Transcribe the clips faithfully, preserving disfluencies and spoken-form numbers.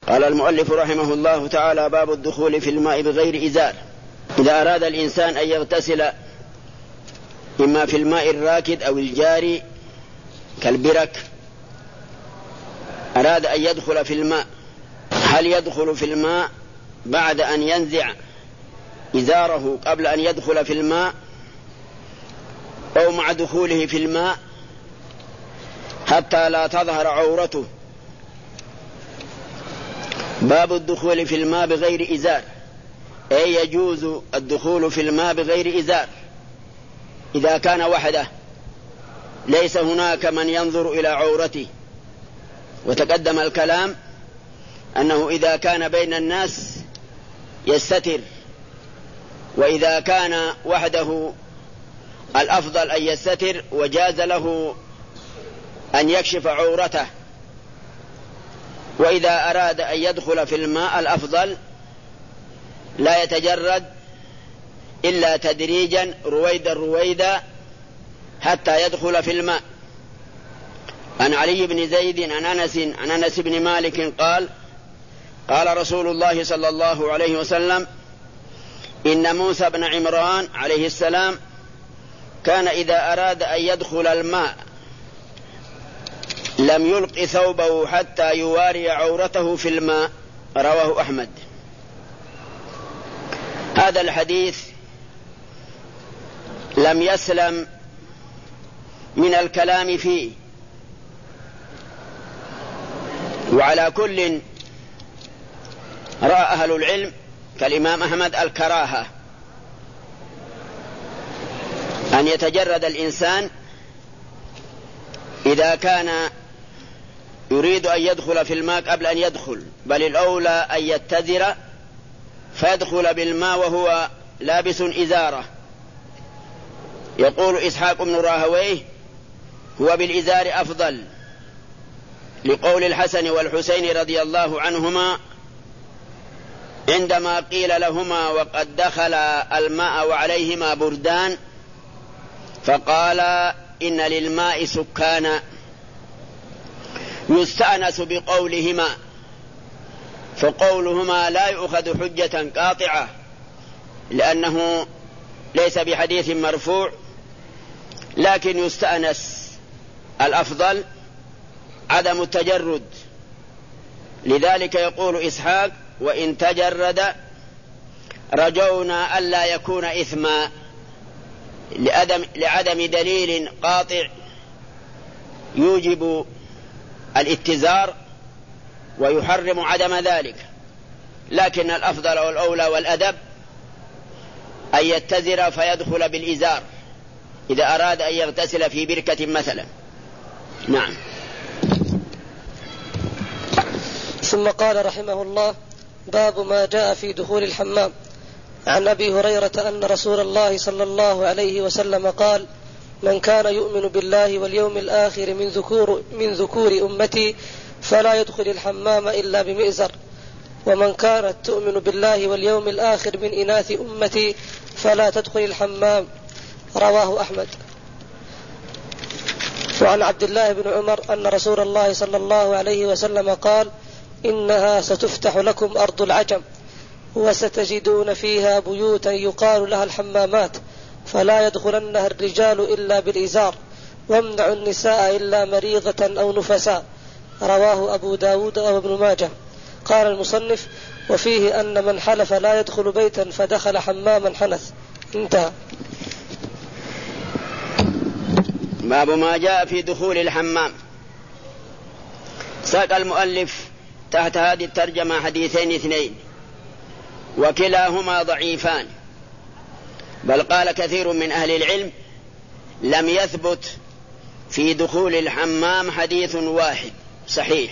قال المؤلف رحمه الله تعالى: باب الدخول في الماء بغير إزار. إذا أراد الإنسان أن يغتسل إما في الماء الراكد أو الجاري كالبرك، أراد أن يدخل في الماء، هل يدخل في الماء بعد أن ينزع إزاره قبل أن يدخل في الماء أو مع دخوله في الماء حتى لا تظهر عورته؟ باب الدخول في الماء بغير إزار، أي يجوز الدخول في الماء بغير إزار إذا كان وحده ليس هناك من ينظر إلى عورته. وتقدم الكلام أنه إذا كان بين الناس يستتر، وإذا كان وحده الأفضل أن يستتر وجاز له أن يكشف عورته. وإذا أراد أن يدخل في الماء الأفضل لا يتجرد إلا تدريجا رويدا رويدا حتى يدخل في الماء. عن علي بن زيد عن أنس عن أنس بن مالك قال: قال رسول الله صلى الله عليه وسلم: إن موسى بن عمران عليه السلام كان إذا أراد أن يدخل الماء لم يلق ثوبه حتى يواري عورته في الماء. رواه أحمد. هذا الحديث لم يسلم من الكلام فيه، وعلى كل رأى أهل العلم كالإمام أحمد الكراهة أن يتجرد الإنسان إذا كان يريد أن يدخل في الماء قبل أن يدخل، بل الأولى أن يتزر فيدخل بالماء وهو لابس إزارة. يقول إسحاق بن راهويه: هو بالإزار أفضل، لقول الحسن والحسين رضي الله عنهما عندما قيل لهما وقد دخل الماء وعليهما بردان فقال: إن للماء سكانا. يستأنس بقولهما، فقولهما لا يؤخذ حجة قاطعة لأنه ليس بحديث مرفوع، لكن يستأنس. الأفضل عدم التجرد، لذلك يقول إسحاق: وإن تجرد رجونا ألا يكون إثما، لعدم, لعدم دليل قاطع يوجب الاتزار ويحرم عدم ذلك. لكن الأفضل والأولى والأدب أن يتزر فيدخل بالإزار إذا أراد أن يغتسل في بركة مثلا. نعم. ثم قال رحمه الله: باب ما جاء في دخول الحمام. عن أبي هريرة أن رسول الله صلى الله عليه وسلم قال: من كان يؤمن بالله واليوم الآخر من ذكور, من ذكور أمتي فلا يدخل الحمام إلا بمئزر، ومن كانت تؤمن بالله واليوم الآخر من إناث أمتي فلا تدخل الحمام. رواه أحمد. وعن عبد الله بن عمر أن رسول الله صلى الله عليه وسلم قال: إنها ستفتح لكم أرض العجم وستجدون فيها بيوتا يقال لها الحمامات، فلا يدخلنها الرجال إلا بالإزار، وامنعوا النساء إلا مريضة أو نفساء. رواه أبو داود وابن ماجه. قال المصنف: وفيه أن من حلف لا يدخل بيتا فدخل حماما حنث. انتهى. باب ما جاء في دخول الحمام. ساق المؤلف تحت هذه الترجمة حديثين اثنين، وكلاهما ضعيفان، بل قال كثير من أهل العلم لم يثبت في دخول الحمام حديث واحد صحيح،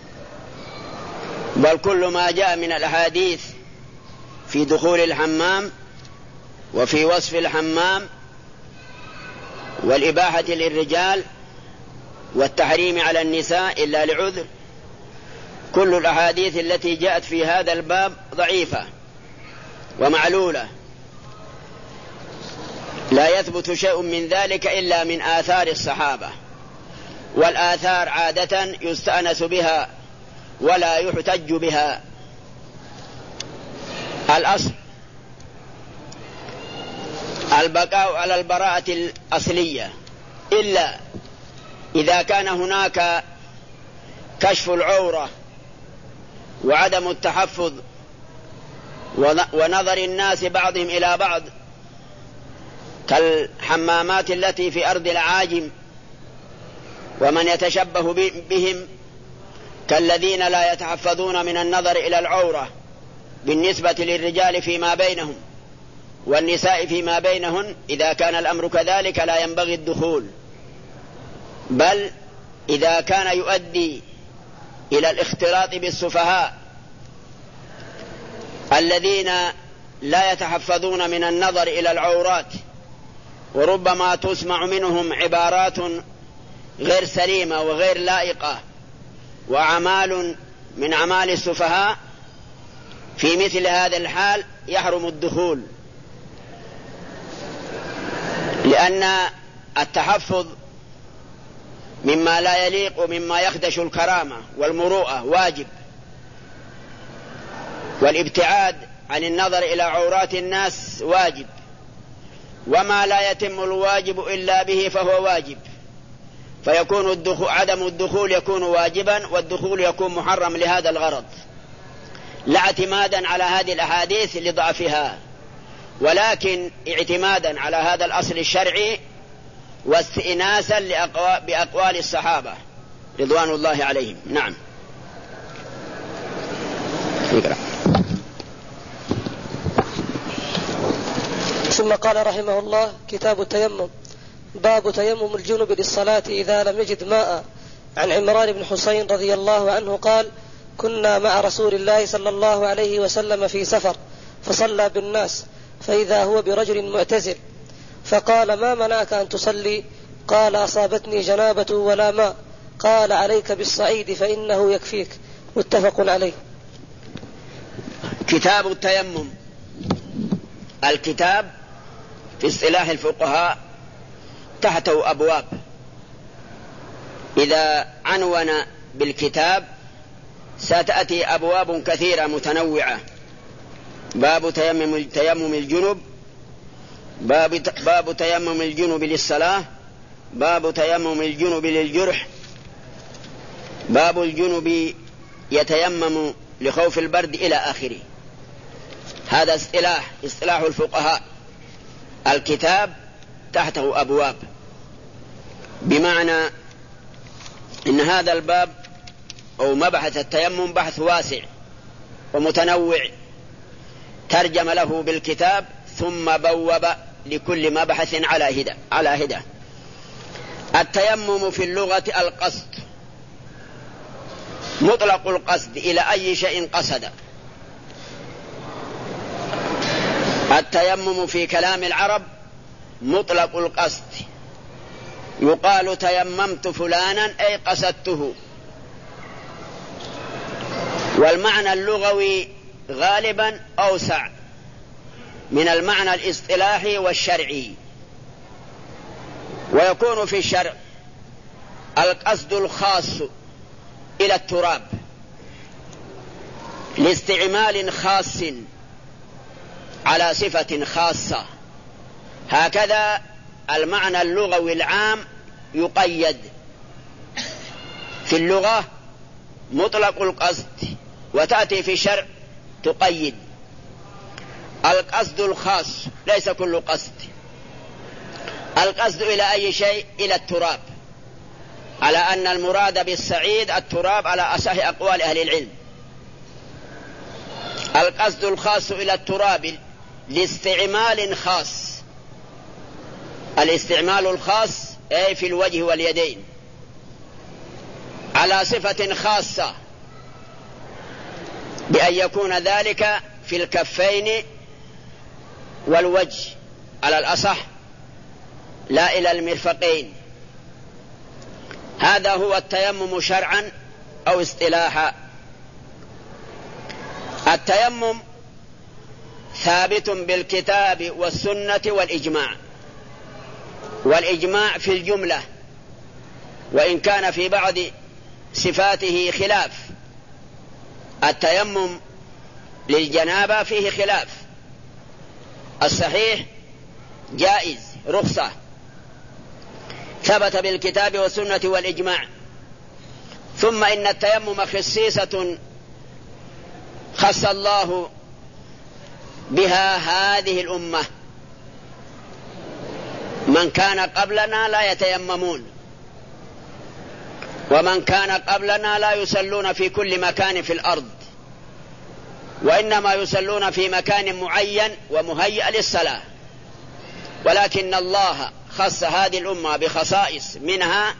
بل كل ما جاء من الأحاديث في دخول الحمام وفي وصف الحمام والإباحة للرجال والتحريم على النساء إلا لعذر، كل الأحاديث التي جاءت في هذا الباب ضعيفة ومعلولة، لا يثبت شيء من ذلك إلا من آثار الصحابة، والآثار عادة يستأنس بها ولا يحتج بها. الأصل البقاء على البراءة الأصلية، إلا إذا كان هناك كشف العورة وعدم التحفظ ونظر الناس بعضهم إلى بعض، كالحمامات التي في أرض العاجم، ومن يتشبه بهم كالذين لا يتحفظون من النظر إلى العورة بالنسبة للرجال فيما بينهم والنساء فيما بينهن. إذا كان الأمر كذلك لا ينبغي الدخول، بل إذا كان يؤدي إلى الاختلاط بالسفهاء الذين لا يتحفظون من النظر إلى العورات، وربما تسمع منهم عبارات غير سليمة وغير لائقة وأعمال من أعمال السفهاء، في مثل هذا الحال يحرم الدخول، لأن التحفظ مما لا يليق ومما يخدش الكرامة والمروءة واجب، والابتعاد عن النظر إلى عورات الناس واجب، وما لا يتم الواجب إلا به فهو واجب، فيكون الدخول عدم الدخول يكون واجبا والدخول يكون محرم لهذا الغرض، لا اعتمادا على هذه الأحاديث لضعفها، ولكن اعتمادا على هذا الأصل الشرعي واستئناسا بأقوال الصحابة رضوان الله عليهم. نعم. اقرأ. ثم قال رحمه الله: كتاب التيمم. باب تيمم الجنب للصلاة إذا لم يجد ماء. عن عمران بن حسين رضي الله عنه قال: كنا مع رسول الله صلى الله عليه وسلم في سفر، فصلى بالناس، فإذا هو برجل معتزل، فقال: ما منعك أن تصلي؟ قال: أصابتني جنابة ولا ماء. قال: عليك بالصعيد فإنه يكفيك. متفق عليه. كتاب التيمم. الكتاب في اصطلاح الفقهاء تحته أبواب، إذا عنون بالكتاب ستأتي أبواب كثيرة متنوعة: باب تيمم تيمم الجنب، باب باب تيمم الجنب للصلاة، باب تيمم الجنب للجرح، باب الجنب يتيمم لخوف البرد، إلى آخره. هذا اصطلاح اصطلاح الفقهاء. الكتاب تحته أبواب، بمعنى إن هذا الباب أو مبحث التيمم بحث واسع ومتنوع، ترجم له بالكتاب ثم بوب لكل مبحث على هدى على هدى. التيمم في اللغة القصد، مطلق القصد إلى أي شيء قصد. التيمم في كلام العرب مطلق القصد، يقال تيممت فلانا أي قصدته. والمعنى اللغوي غالبا أوسع من المعنى الاصطلاحي والشرعي، ويكون في الشرع القصد الخاص إلى التراب لاستعمال خاص على صفة خاصة، هكذا المعنى اللغوي العام يقيد. في اللغة مطلق القصد، وتأتي في الشرع تقيد. القصد الخاص ليس كل قصد، القصد إلى أي شيء؟ إلى التراب، على أن المراد بالسعيد التراب على أصح أقوال أهل العلم. القصد الخاص إلى التراب لاستعمال خاص، الاستعمال الخاص أي في الوجه واليدين على صفة خاصة، بأن يكون ذلك في الكفين والوجه على الأصح، لا إلى المرفقين. هذا هو التيمم شرعا أو اصطلاحا. التيمم ثابت بالكتاب والسنة والإجماع، والإجماع في الجملة، وإن كان في بعض صفاته خلاف، التيمم للجنابة فيه خلاف. الصحيح جائز رخصة ثبت بالكتاب والسنة والإجماع. ثم إن التيمم خصيصة خص الله بها هذه الأمة، من كان قبلنا لا يتيممون، ومن كان قبلنا لا يصلون في كل مكان في الأرض، وإنما يصلون في مكان معين ومهيأ للصلاة. ولكن الله خص هذه الأمة بخصائص، منها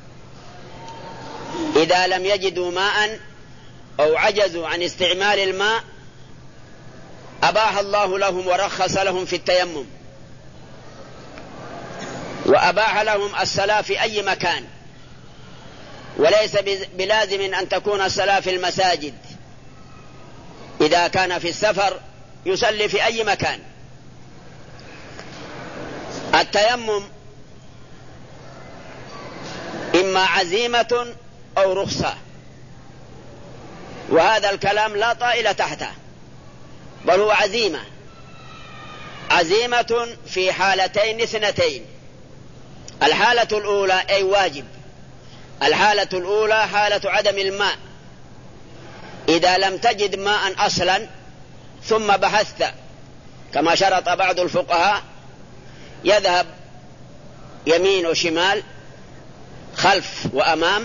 إذا لم يجدوا ماء أو عجزوا عن استعمال الماء أباح الله لهم ورخص لهم في التيمم، وأباح لهم الصلاة في أي مكان، وليس بلازم أن تكون الصلاة في المساجد. إذا كان في السفر يصلي في أي مكان. التيمم إما عزيمة أو رخصة، وهذا الكلام لا طائل تحته، بل هو عزيمة. عزيمة في حالتين اثنتين. الحالة الأولى أي واجب. الحالة الأولى حالة عدم الماء، إذا لم تجد ماء أصلا ثم بحثت كما شرط بعض الفقهاء، يذهب يمين وشمال خلف وأمام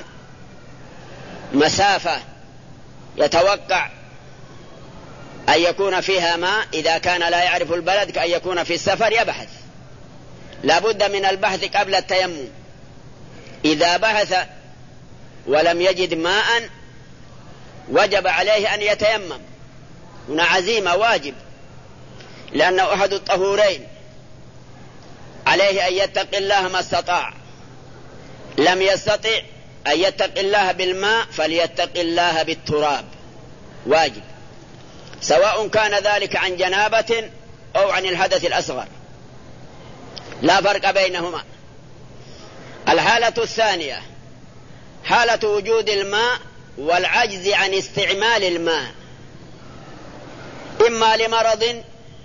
مسافة يتوقع أن يكون فيها ماء، إذا كان لا يعرف البلد كأن يكون في السفر يبحث. لا بد من البحث قبل التيمم. إذا بحث ولم يجد ماء وجب عليه أن يتيمم. هنا عزيمة واجب، لأنه أحد الطهورين، عليه أن يتقي الله ما استطاع. لم يستطع أن يتقي الله بالماء فليتقي الله بالتراب، واجب، سواء كان ذلك عن جنابة أو عن الحدث الأصغر، لا فرق بينهما. الحالة الثانية حالة وجود الماء والعجز عن استعمال الماء، إما لمرض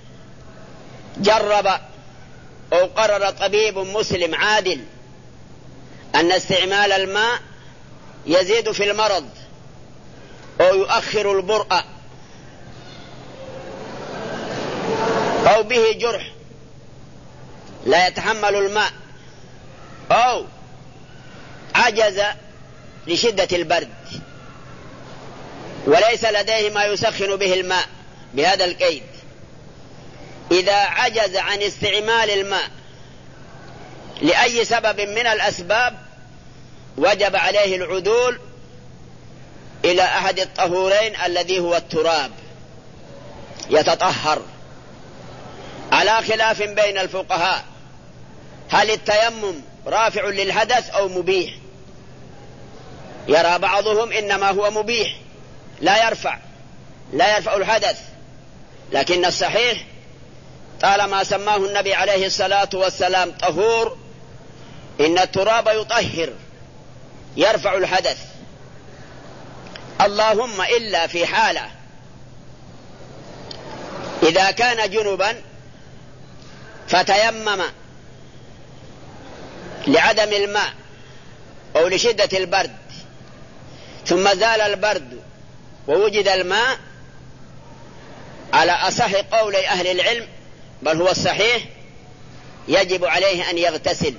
جرب أو قرر طبيب مسلم عادل أن استعمال الماء يزيد في المرض أو يؤخر البرء، أو به جرح لا يتحمل الماء، أو عجز لشدة البرد وليس لديه ما يسخن به الماء بهذا القيد. إذا عجز عن استعمال الماء لأي سبب من الأسباب وجب عليه العدول إلى أحد الطهورين الذي هو التراب، يتطهر. على خلاف بين الفقهاء، هل التيمم رافع للحدث أو مبيح؟ يرى بعضهم إنما هو مبيح، لا يرفع لا يرفع الحدث، لكن الصحيح طالما سماه النبي عليه الصلاة والسلام طهور، إن التراب يطهر يرفع الحدث. اللهم إلا في حالة إذا كان جنبا فتيمم لعدم الماء أو لشدة البرد، ثم زال البرد ووجد الماء، على أصح قول أهل العلم بل هو الصحيح يجب عليه أن يغتسل.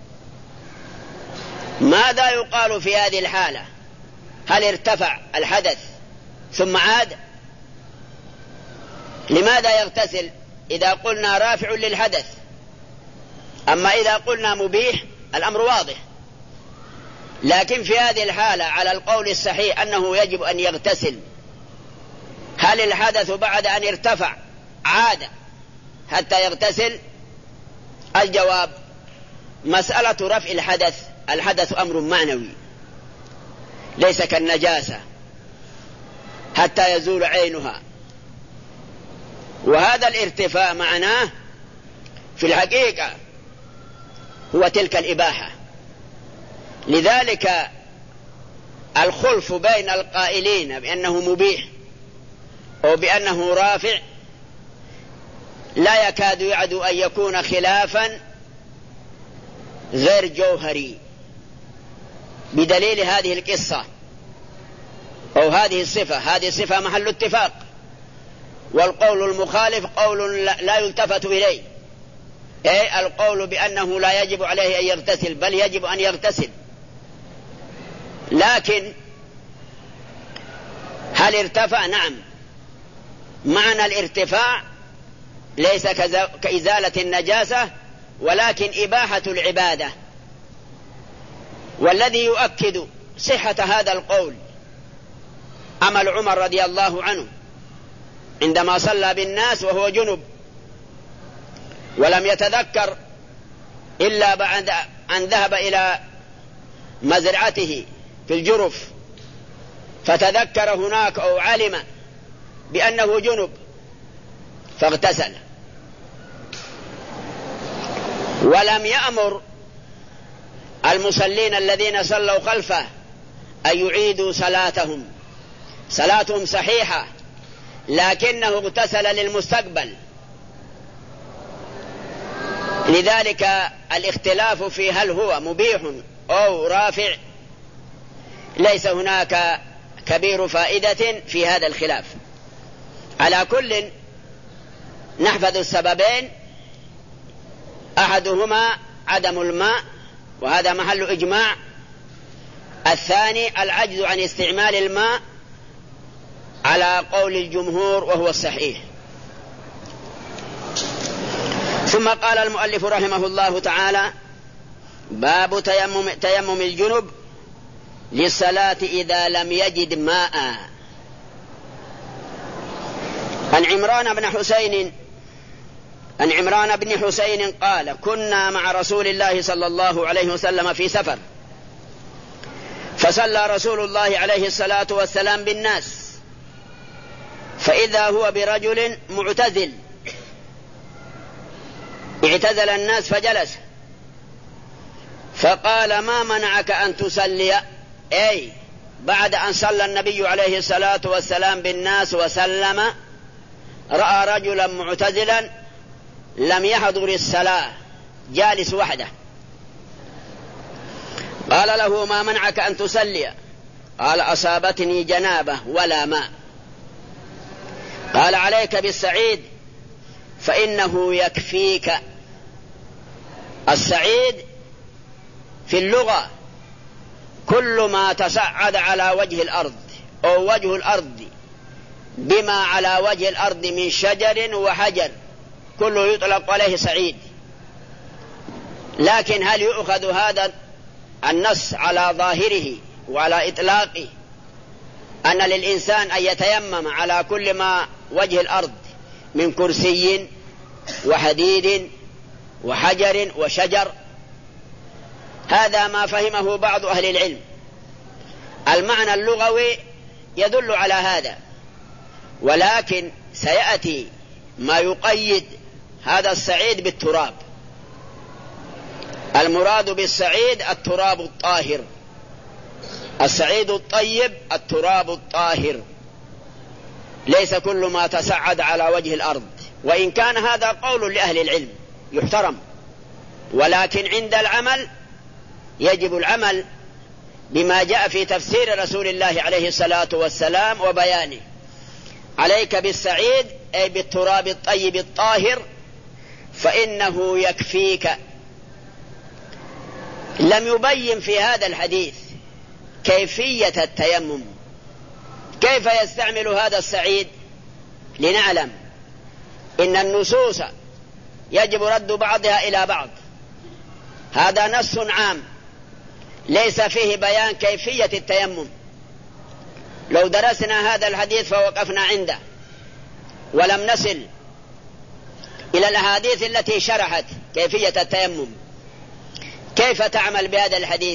ماذا يقال في هذه الحالة؟ هل ارتفع الحدث ثم عاد؟ لماذا يغتسل إذا قلنا رافع للحدث؟ أما إذا قلنا مبيح الأمر واضح. لكن في هذه الحالة على القول الصحيح أنه يجب أن يغتسل. هل الحدث بعد أن ارتفع عاد حتى يغتسل؟ الجواب مسألة رفع الحدث، الحدث أمر معنوي ليس كالنجاسة حتى يزول عينها، وهذا الارتفاع معناه في الحقيقة هو تلك الإباحة. لذلك الخلف بين القائلين بأنه مبيح أو بأنه رافع لا يكاد يعد أن يكون خلافا غير جوهري، بدليل هذه القصة أو هذه الصفة. هذه صفة محل اتفاق، والقول المخالف قول لا يلتفت إليه، أي القول بأنه لا يجب عليه أن يغتسل، بل يجب أن يغتسل. لكن هل ارتفع؟ نعم، معنى الارتفاع ليس كإزالة النجاسة، ولكن إباحة العبادة. والذي يؤكد صحة هذا القول عمل عمر رضي الله عنه عندما صلى بالناس وهو جنب، ولم يتذكر إلا بعد أن ذهب إلى مزرعته في الجرف، فتذكر هناك أو علم بأنه جنب فاغتسل، ولم يأمر المصلين الذين صلوا خلفه أن يعيدوا صلاتهم، صلاتهم صحيحة، لكنه اغتسل للمستقبل. لذلك الاختلاف في هل هو مبيح أو رافع ليس هناك كبير فائدة في هذا الخلاف. على كل نحفظ السببين، أحدهما عدم الماء وهذا محل إجماع، الثاني العجز عن استعمال الماء على قول الجمهور وهو الصحيح. ثم قال المؤلف رحمه الله تعالى: باب تيمم, تيمم الجنب للصلاة إذا لم يجد ماء. عن عمران بن حسين عن عمران بن حسين قال: كنا مع رسول الله صلى الله عليه وسلم في سفر، فصلى رسول الله عليه الصلاة والسلام بالناس، فإذا هو برجل معتزل، اعتزل الناس فجلس، فقال: ما منعك أن تصلي؟ أي بعد أن صلى النبي عليه الصلاة والسلام بالناس وسلم، رأى رجلا معتزلا لم يحضر الصلاة جالس وحده، قال له: ما منعك أن تصلي؟ قال: أصابتني جنابة ولا ماء. قال: عليك بالسعيد فإنه يكفيك. السعيد في اللغة كل ما تصعد على وجه الأرض أو وجه الأرض بما على وجه الأرض من شجر وحجر كله يطلق عليه سعيد. لكن هل يؤخذ هذا النص على ظاهره وعلى إطلاقه أن للإنسان أن يتيمم على كل ما وجه الأرض من كرسي وحديد وحجر وشجر؟ هذا ما فهمه بعض أهل العلم. المعنى اللغوي يدل على هذا، ولكن سيأتي ما يقيد هذا السعيد بالتراب. المراد بالسعيد التراب الطاهر، السعيد الطيب التراب الطاهر، ليس كل ما تسعد على وجه الأرض، وإن كان هذا قول لأهل العلم يحترم، ولكن عند العمل يجب العمل بما جاء في تفسير رسول الله عليه الصلاة والسلام وبيانه. عليك بالسعيد أي بالتراب الطيب الطاهر فإنه يكفيك. لم يبين في هذا الحديث كيفية التيمم، كيف يستعمل هذا السعيد، لنعلم إن النصوص يجب رد بعضها إلى بعض. هذا نص عام ليس فيه بيان كيفية التيمم. لو درسنا هذا الحديث فوقفنا عنده ولم نصل إلى الأحاديث التي شرحت كيفية التيمم، كيف تعمل بهذا الحديث؟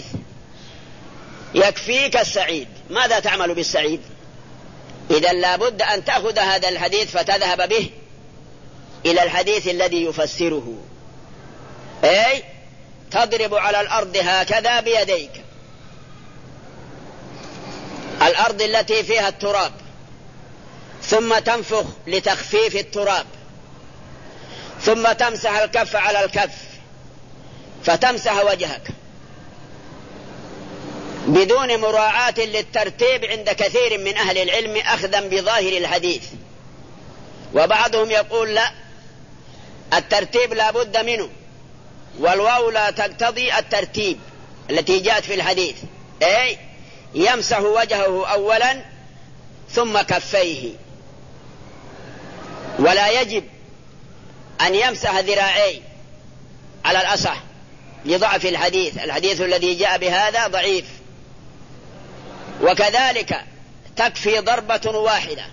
يكفيك السعيد، ماذا تعمل بالسعيد؟ إذا لابد أن تأخذ هذا الحديث فتذهب به إلى الحديث الذي يفسره، أي تضرب على الأرض هكذا بيديك، الأرض التي فيها التراب، ثم تنفخ لتخفيف التراب، ثم تمسح الكف على الكف فتمسح وجهك بدون مراعاة للترتيب عند كثير من أهل العلم أخذا بظاهر الحديث. وبعضهم يقول لا، الترتيب لا بد منه، والواو لا تقتضي الترتيب التي جاءت في الحديث، أي يمسح وجهه أولا ثم كفيه، ولا يجب أن يمسح ذراعيه على الأصح لضعف الحديث، الحديث الذي جاء بهذا ضعيف. وكذلك تكفي ضربة واحدة،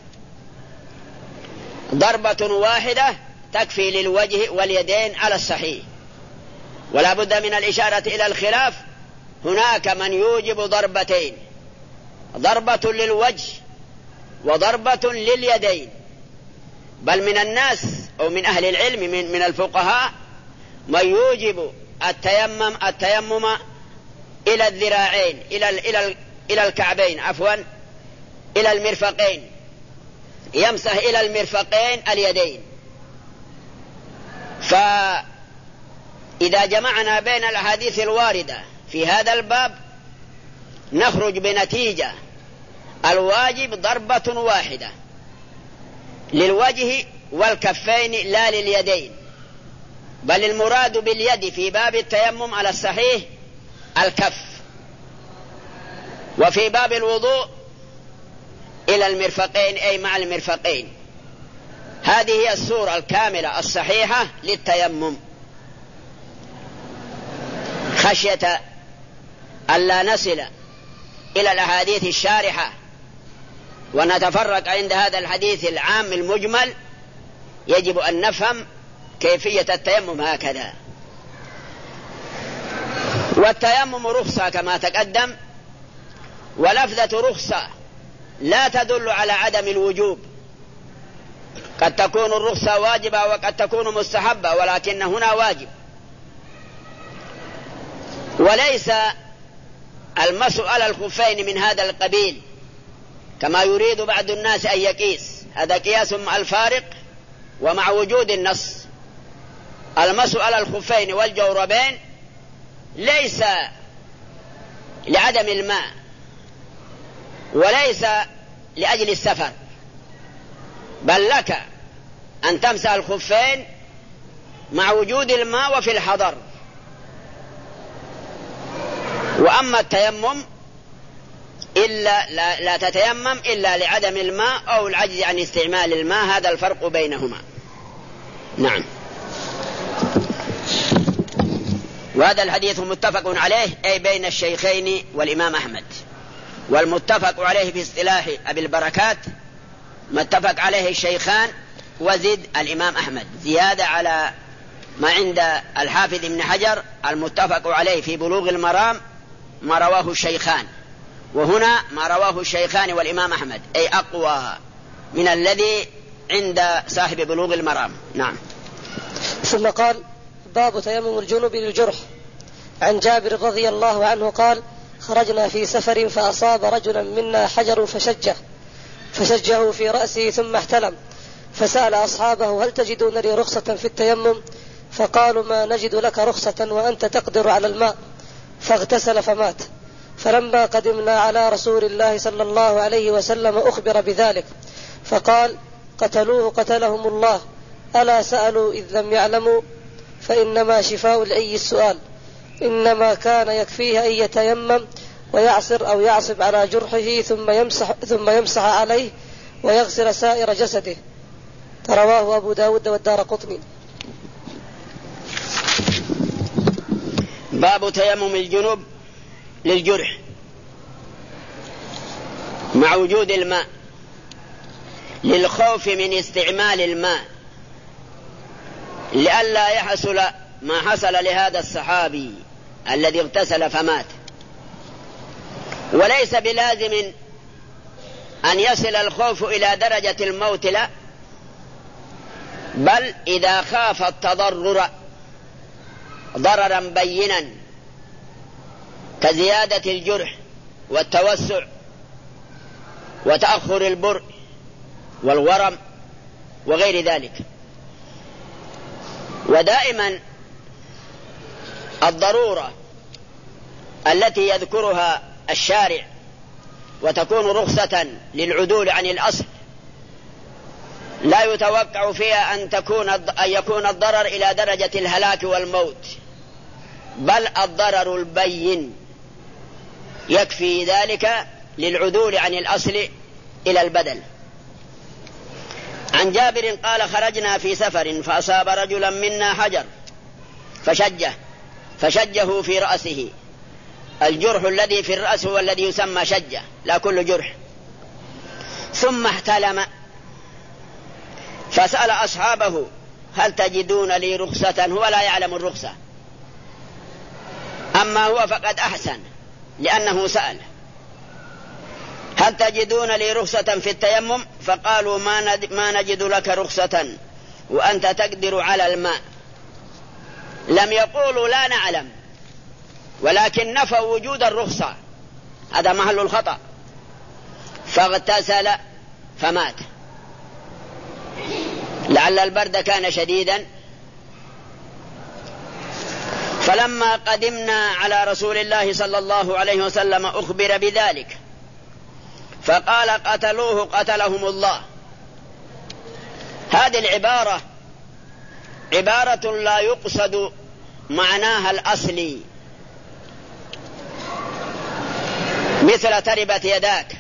ضربة واحدة تكفي للوجه واليدين على الصحيح، ولا بد من الإشارة إلى الخلاف. هناك من يوجب ضربتين، ضربة للوجه وضربة لليدين، بل من الناس أو من أهل العلم من, من الفقهاء من يوجب التيمم التيمم إلى الذراعين إلى إلى إلى الكعبين عفوا إلى المرفقين، يمسح إلى المرفقين اليدين. فإذا جمعنا بين الأحاديث الواردة في هذا الباب نخرج بنتيجة الواجب ضربة واحدة للوجه والكفين لا لليدين، بل المراد باليد في باب التيمم على الصحيح الكف، وفي باب الوضوء إلى المرفقين أي مع المرفقين. هذه هي الصورة الكاملة الصحيحة للتيمم، خشية ألا نصل إلى الأحاديث الشارحة ونتفرق عند هذا الحديث العام المجمل. يجب أن نفهم كيفية التيمم هكذا. والتيمم رخصة كما تقدم، ولفظة رخصة لا تدل على عدم الوجوب، قد تكون الرخصة واجبة وقد تكون مستحبة، ولكن هنا واجب. وليس المسح على الخفين من هذا القبيل كما يريد بعض الناس أن يقيس، هذا قياس مع الفارق ومع وجود النص. المسح على الخفين والجوربين ليس لعدم الماء وليس لأجل السفر، بل لك أن تمسح الخفين مع وجود الماء وفي الحضر. وأما التيمم إلا لا, لا تتيمم إلا لعدم الماء أو العجز عن استعمال الماء، هذا الفرق بينهما. نعم. وهذا الحديث متفق عليه أي بين الشيخين والإمام أحمد، والمتفق عليه في اصطلاح أبي البركات ما اتفق عليه الشيخان وزد الإمام أحمد زيادة على ما عند الحافظ ابن حجر المتفق عليه في بلوغ المرام ما رواه الشيخان، وهنا ما رواه الشيخان والإمام أحمد أي أقوى من الذي عند صاحب بلوغ المرام. نعم. ثم قال: باب تيمم الجنوب للجرح. عن جابر رضي الله عنه قال: خرجنا في سفر فأصاب رجلا منا حجر فشجه فشجه في رأسه ثم احتلم، فسأل أصحابه: هل تجدون لي رخصة في التيمم؟ فقالوا: ما نجد لك رخصة وأنت تقدر على الماء. فاغتسل فمات. فلما قدمنا على رسول الله صلى الله عليه وسلم أخبر بذلك، فقال: قتلوه قتلهم الله، ألا سألوا إذ لم يعلموا؟ فإنما شفاء العي السؤال، إنما كان يكفيه أن يتيمم ويعصر أو يعصب على جرحه ثم يمسح, ثم يمسح عليه ويغسل سائر جسده. رواه أبو داود والدارقطني. باب تيمم الجنوب للجرح مع وجود الماء للخوف من استعمال الماء، لئلا يحصل ما حصل لهذا الصحابي الذي اغتسل فمات. وليس بلازم أن يصل الخوف إلى درجة الموت، لا، بل إذا خاف التضرر ضررا بينا كزيادة الجرح والتوسع وتأخر البرء والورم وغير ذلك. ودائما الضرورة التي يذكرها الشارع وتكون رخصة للعدول عن الأصل لا يتوقع فيها أن تكون أن يكون الضرر إلى درجة الهلاك والموت، بل الضرر البين يكفي ذلك للعدول عن الأصل إلى البدل. عن جابر قال: خرجنا في سفر فأصاب رجلا منا حجر فشجه فشجه في رأسه. الجرح الذي في الرأس هو الذي يسمى شجة، لا كل جرح. ثم احتلم فسأل أصحابه: هل تجدون لي رخصة؟ هو لا يعلم الرخصة، أما هو فقد أحسن لأنه سأل: هل تجدون لي رخصة في التيمم؟ فقالوا: ما نجد لك رخصة وأنت تقدر على الماء. لم يقولوا لا نعلم، ولكن نفوا وجود الرخصة، هذا محل الخطأ. فاغتسل فمات، لعل البرد كان شديدا. فلما قدمنا على رسول الله صلى الله عليه وسلم أخبر بذلك فقال: قتلوه قتلهم الله. هذه العبارة عبارة لا يقصد معناها الأصلي، مثل تربت يداك،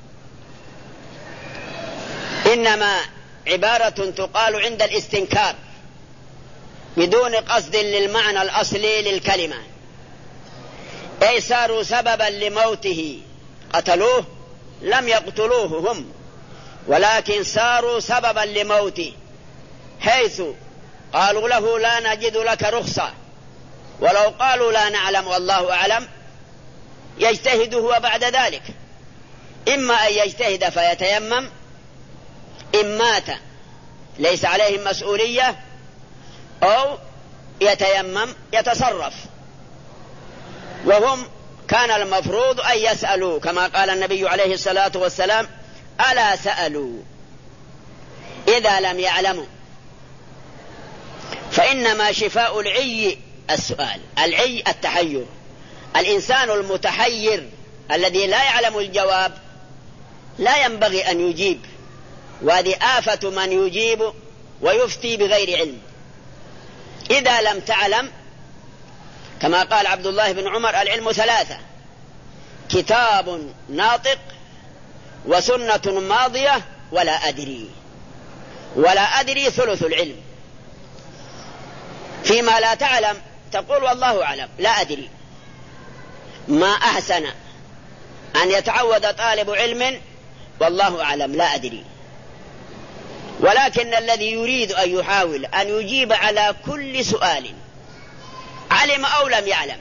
إنما عبارة تقال عند الاستنكار بدون قصد للمعنى الأصلي للكلمة، أي صاروا سببا لموته. قتلوه لم يقتلوه هم، ولكن صاروا سببا لموته، حيث قالوا له: لا نجد لك رخصة. ولو قالوا لا نعلم والله أعلم يجتهد هو بعد ذلك، إما أن يجتهد فيتيمم، إن مات ليس عليهم مسؤولية، أو يتيمم يتصرف. وهم كان المفروض أن يسألوا، كما قال النبي عليه الصلاة والسلام: ألا سألوا إذا لم يعلموا. فإنما شفاء العي السؤال، العي التحير. الإنسان المتحير الذي لا يعلم الجواب لا ينبغي أن يجيب، وهذه آفة من يجيب ويفتي بغير علم. إذا لم تعلم، كما قال عبد الله بن عمر: العلم ثلاثة: كتاب ناطق، وسنة ماضية، ولا أدري. ولا أدري ثلث العلم. فيما لا تعلم تقول والله أعلم، لا أدري. ما أحسن أن يتعود طالب علم والله أعلم لا أدري. ولكن الذي يريد أن يحاول أن يجيب على كل سؤال علم أو لم يعلم،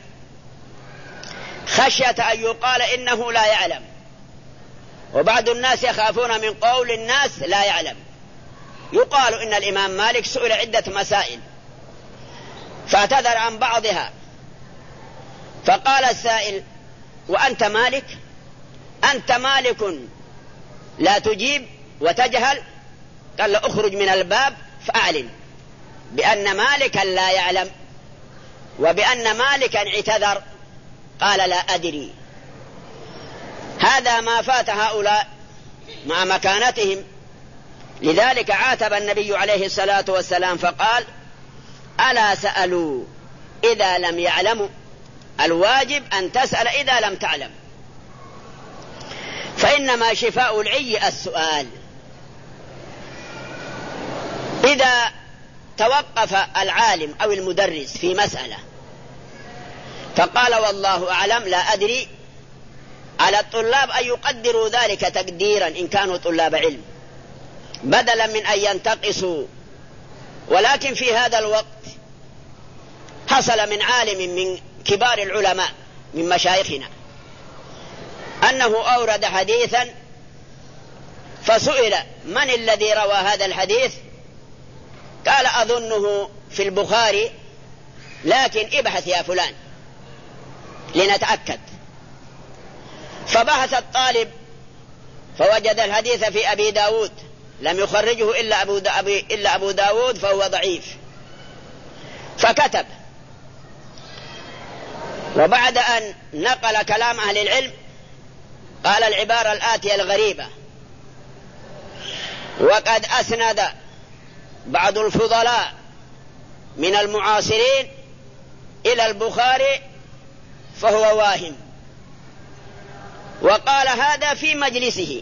خشية أن يقال إنه لا يعلم. وبعض الناس يخافون من قول الناس لا يعلم. يقال إن الإمام مالك سئل عدة مسائل فاعتذر عن بعضها، فقال السائل: وأنت مالك؟ أنت مالك لا تجيب وتجهل؟ قال له: اخرج من الباب فأعلن بأن مالكا لا يعلم وبأن مالكا اعتذر. قال: لا أدري. هذا ما فات هؤلاء مع مكانتهم. لذلك عاتب النبي عليه الصلاة والسلام فقال: ألا سألوا إذا لم يعلموا. الواجب أن تسأل إذا لم تعلم. فإنما شفاء العي السؤال. إذا توقف العالم أو المدرس في مسألة فقال والله أعلم لا أدري، على الطلاب أن يقدروا ذلك تقديرا إن كانوا طلاب علم، بدلا من أن ينتقصوا. ولكن في هذا الوقت حصل من عالم من كبار العلماء من مشايخنا أنه أورد حديثا، فسئل: من الذي روى هذا الحديث؟ قال: أظنه في البخاري، لكن ابحث يا فلان لنتأكد. فبحث الطالب فوجد الحديث في أبي داود لم يخرجه إلا أبو, دا إلا أبو داود فهو ضعيف. فكتب، وبعد أن نقل كلام أهل العلم قال العبارة الآتية الغريبة: وقد أسند بعض الفضلاء من المعاصرين إلى البخاري فهو واهم. وقال هذا في مجلسه،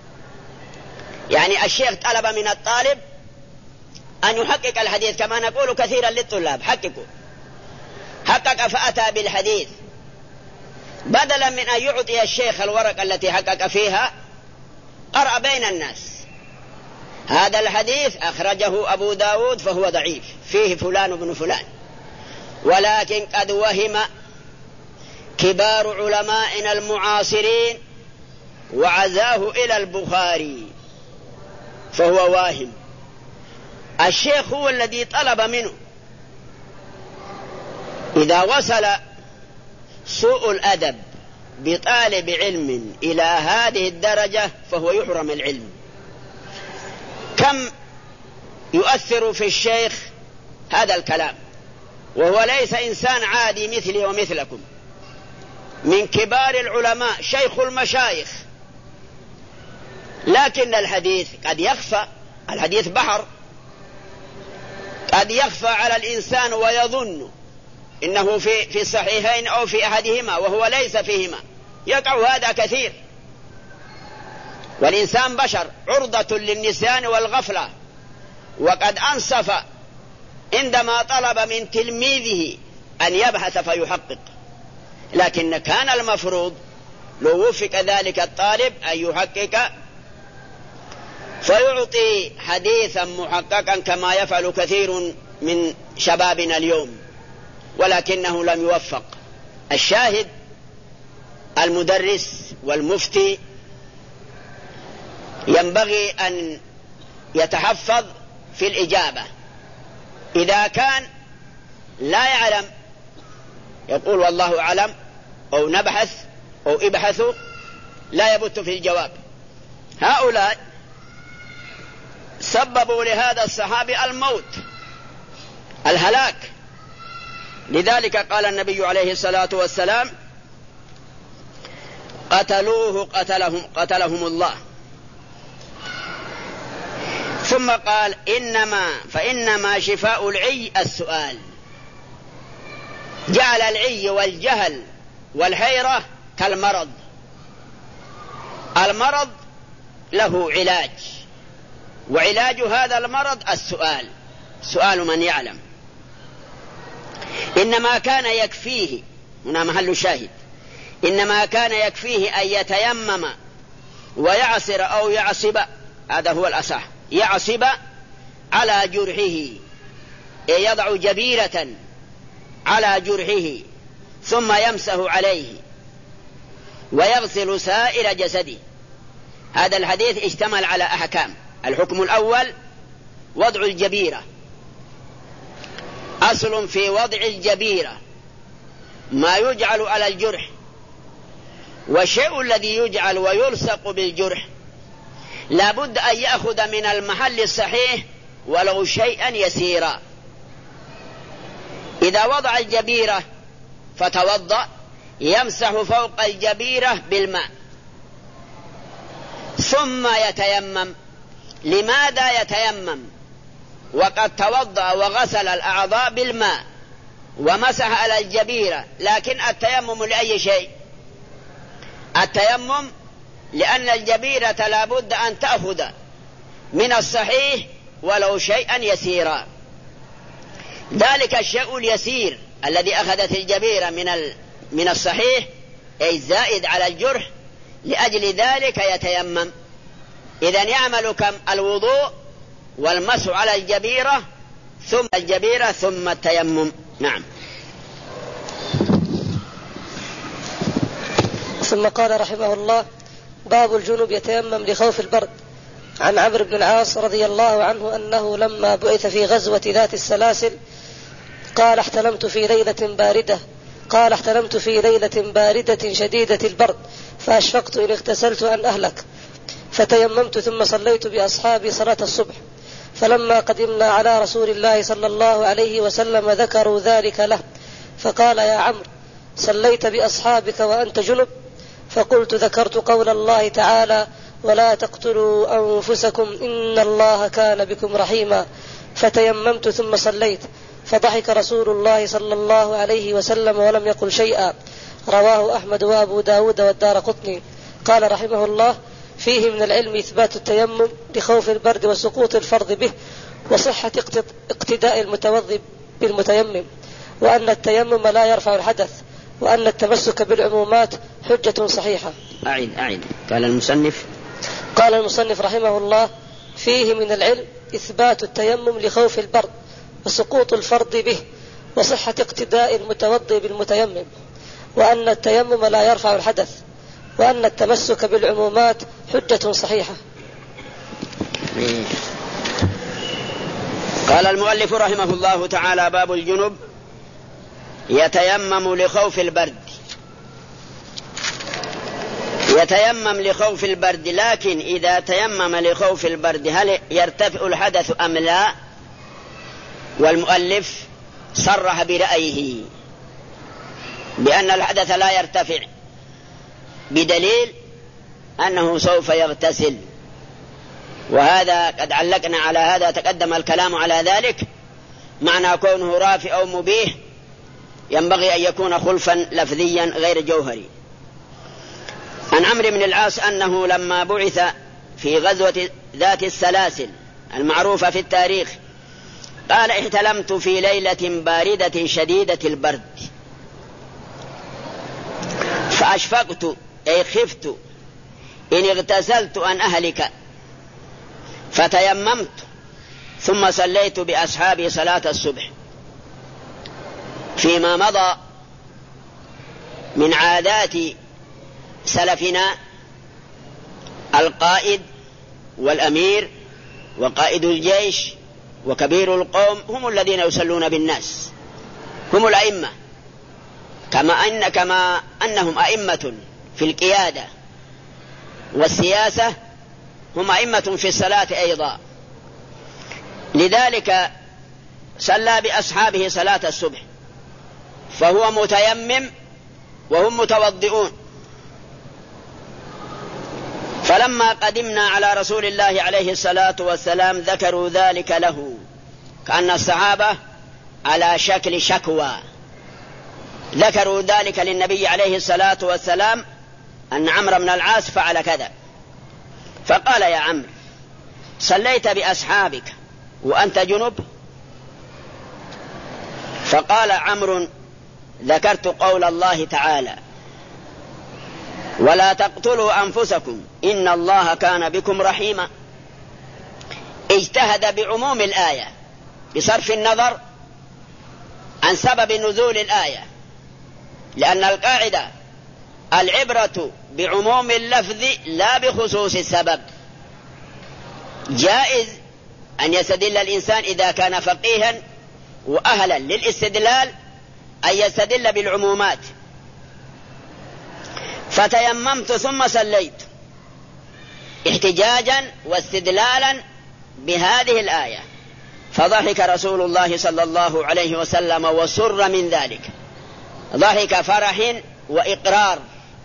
يعني الشيخ طلب من الطالب أن يحقق الحديث كما نقول كثيرا للطلاب: حققوا. حقق فأتى بالحديث، بدلا من أن يعطي الشيخ الورقة التي حقق فيها قرأ بين الناس: هذا الحديث أخرجه أبو داود فهو ضعيف، فيه فلان بن فلان، ولكن قد وهم كبار علمائنا المعاصرين وعزاه إلى البخاري فهو واهم. الشيخ هو الذي طلب منه. إذا وصل سوء الأدب بطالب علم إلى هذه الدرجة فهو يحرم العلم. كم يؤثر في الشيخ هذا الكلام وهو ليس إنسان عادي مثلي ومثلكم، من كبار العلماء، شيخ المشايخ، لكن الحديث قد يخفى. الحديث بحر، قد يخفى على الإنسان ويظن إنه في في الصحيحين أو في أحدهما وهو ليس فيهما. يقع هذا كثير، والإنسان بشر عرضة للنسيان والغفلة. وقد أنصف عندما طلب من تلميذه أن يبحث فيحقق، لكن كان المفروض لو وفق ذلك الطالب أن يحقق فيعطي حديثا محققا كما يفعل كثير من شبابنا اليوم، ولكنه لم يوفق. الشاهد المدرس والمفتي ينبغي أن يتحفظ في الإجابة. إذا كان لا يعلم يقول والله أعلم أو نبحث أو ابحثوا، لا يبت في الجواب. هؤلاء سببوا لهذا الصحابي الموت، الهلاك. لذلك قال النبي عليه الصلاة والسلام: قتلوه قتلهم, قتلهم الله. ثم قال: إنما فإنما شفاء العي السؤال. جعل العي والجهل والحيرة كالمرض. المرض له علاج، وعلاج هذا المرض السؤال، سؤال من يعلم. إنما كان يكفيه، هنا محل شاهد، إنما كان يكفيه أن يتيمم ويعصر أو يعصب، هذا هو الأصح، يعصب على جرحه، يضع جبيرة على جرحه ثم يمسه عليه ويغسل سائر جسده. هذا الحديث اشتمل على أحكام. الحكم الأول وضع الجبيرة. أصل في وضع الجبيرة ما يجعل على الجرح، والشيء الذي يجعل ويلصق بالجرح لابد أن يأخذ من المحل الصحيح ولو شيئا يسيرا. إذا وضع الجبيرة فتوضأ يمسح فوق الجبيرة بالماء ثم يتيمم. لماذا يتيمم وقد توضأ وغسل الأعضاء بالماء ومسح على الجبيرة؟ لكن التيمم لأي شيء؟ التيمم لأن الجبيرة لابد أن تأخذ من الصحيح ولو شيئا يسيرا. ذلك الشيء اليسير الذي أخذت الجبيرة من من الصحيح أي زائد على الجرح، لأجل ذلك يتيمم. إذن يعمل كم؟ الوضوء والمسح على الجبيرة ثم الجبيرة ثم التيمم. نعم. ثم قال رحمه الله: باب الجنب يتيمم لخوف البرد. عن عمرو بن العاص رضي الله عنه أنه لما بعث في غزوة ذات السلاسل قال احتلمت في ليلة باردة قال احتلمت في ليلة باردة شديدة البرد فأشفقت إن اغتسلت أن أهلك، فتيممت ثم صليت بأصحابي صلاة الصبح. فلما قدمنا على رسول الله صلى الله عليه وسلم ذكروا ذلك له، فقال: يا عمرو، صليت بأصحابك وأنت جنب؟ فقلت: ذكرت قول الله تعالى: ولا تقتلوا أنفسكم إن الله كان بكم رحيما. فتيممت ثم صليت. فضحك رسول الله صلى الله عليه وسلم ولم يقل شيئا. رواه أحمد وأبو داود والدارقطني. قال رحمه الله: فيه من العلم إثبات التيمم لخوف البرد وسقوط الفرض به، وصحة اقتداء المتوضي بالمتيمم، وأن التيمم لا يرفع الحدث، وأن التمسك بالعمومات حجة صحيحة. أعيد أعيد قال المصنف قال المصنف رحمه الله: فيه من العلم إثبات التيمم لخوف البرد وسقوط الفرض به، وصحة اقتداء المتوضي بالمتيمم، وأن التيمم لا يرفع الحدث، وأن التمسك بالعمومات حجة صحيحة. قال المؤلف رحمه الله تعالى: باب الجنب يتيمم لخوف البرد. يتيمم لخوف البرد، لكن إذا تيمم لخوف البرد هل يرتفع الحدث أم لا؟ والمؤلف صرح برأيه بأن الحدث لا يرتفع، بدليل أنه سوف يغتسل، وهذا قد علقنا على هذا، تقدم الكلام على ذلك. معنى كونه رافع أو مبيه ينبغي أن يكون خلفا لفظيا غير جوهري. عن عمرو بن العاص أنه لما بعث في غزوة ذات السلاسل المعروفة في التاريخ قال: احتلمت في ليلة باردة شديدة البرد فأشفقت أي خفت إن اغتسلت أن أهلك، فتيممت ثم صليت بأصحابي صلاة الصبح. فيما مضى من عادات سلفنا القائد والأمير وقائد الجيش وكبير القوم هم الذين يصلون بالناس، هم الأئمة، كما أن كما أنهم أئمة في القيادة والسياسة هم أئمة في الصلاة أيضا. لذلك صلى بأصحابه صلاة الصبح فهو متيمم وهم متوضئون. فلما قدمنا على رسول الله عليه الصلاة والسلام ذكروا ذلك له، كأن الصحابة على شكل شكوى ذكروا ذلك للنبي عليه الصلاة والسلام أن عمرو بن العاص فعل كذا. فقال: يا عمرو، صليت بأصحابك وأنت جنب؟ فقال عمرو: ذكرت قول الله تعالى: ولا تقتلوا أنفسكم إن الله كان بكم رحيما. اجتهد بعموم الآية بصرف النظر عن سبب نزول الآية، لأن القاعدة العبرة بعموم اللفظ لا بخصوص السبب. جائز أن يستدل الإنسان إذا كان فقيها وأهلا للاستدلال أن يستدل بالعمومات. فتيممت ثم صليت احتجاجا واستدلالا بهذه الآية، فضحك رسول الله صلى الله عليه وسلم وسر من ذلك، ضحك فرح وإقرار.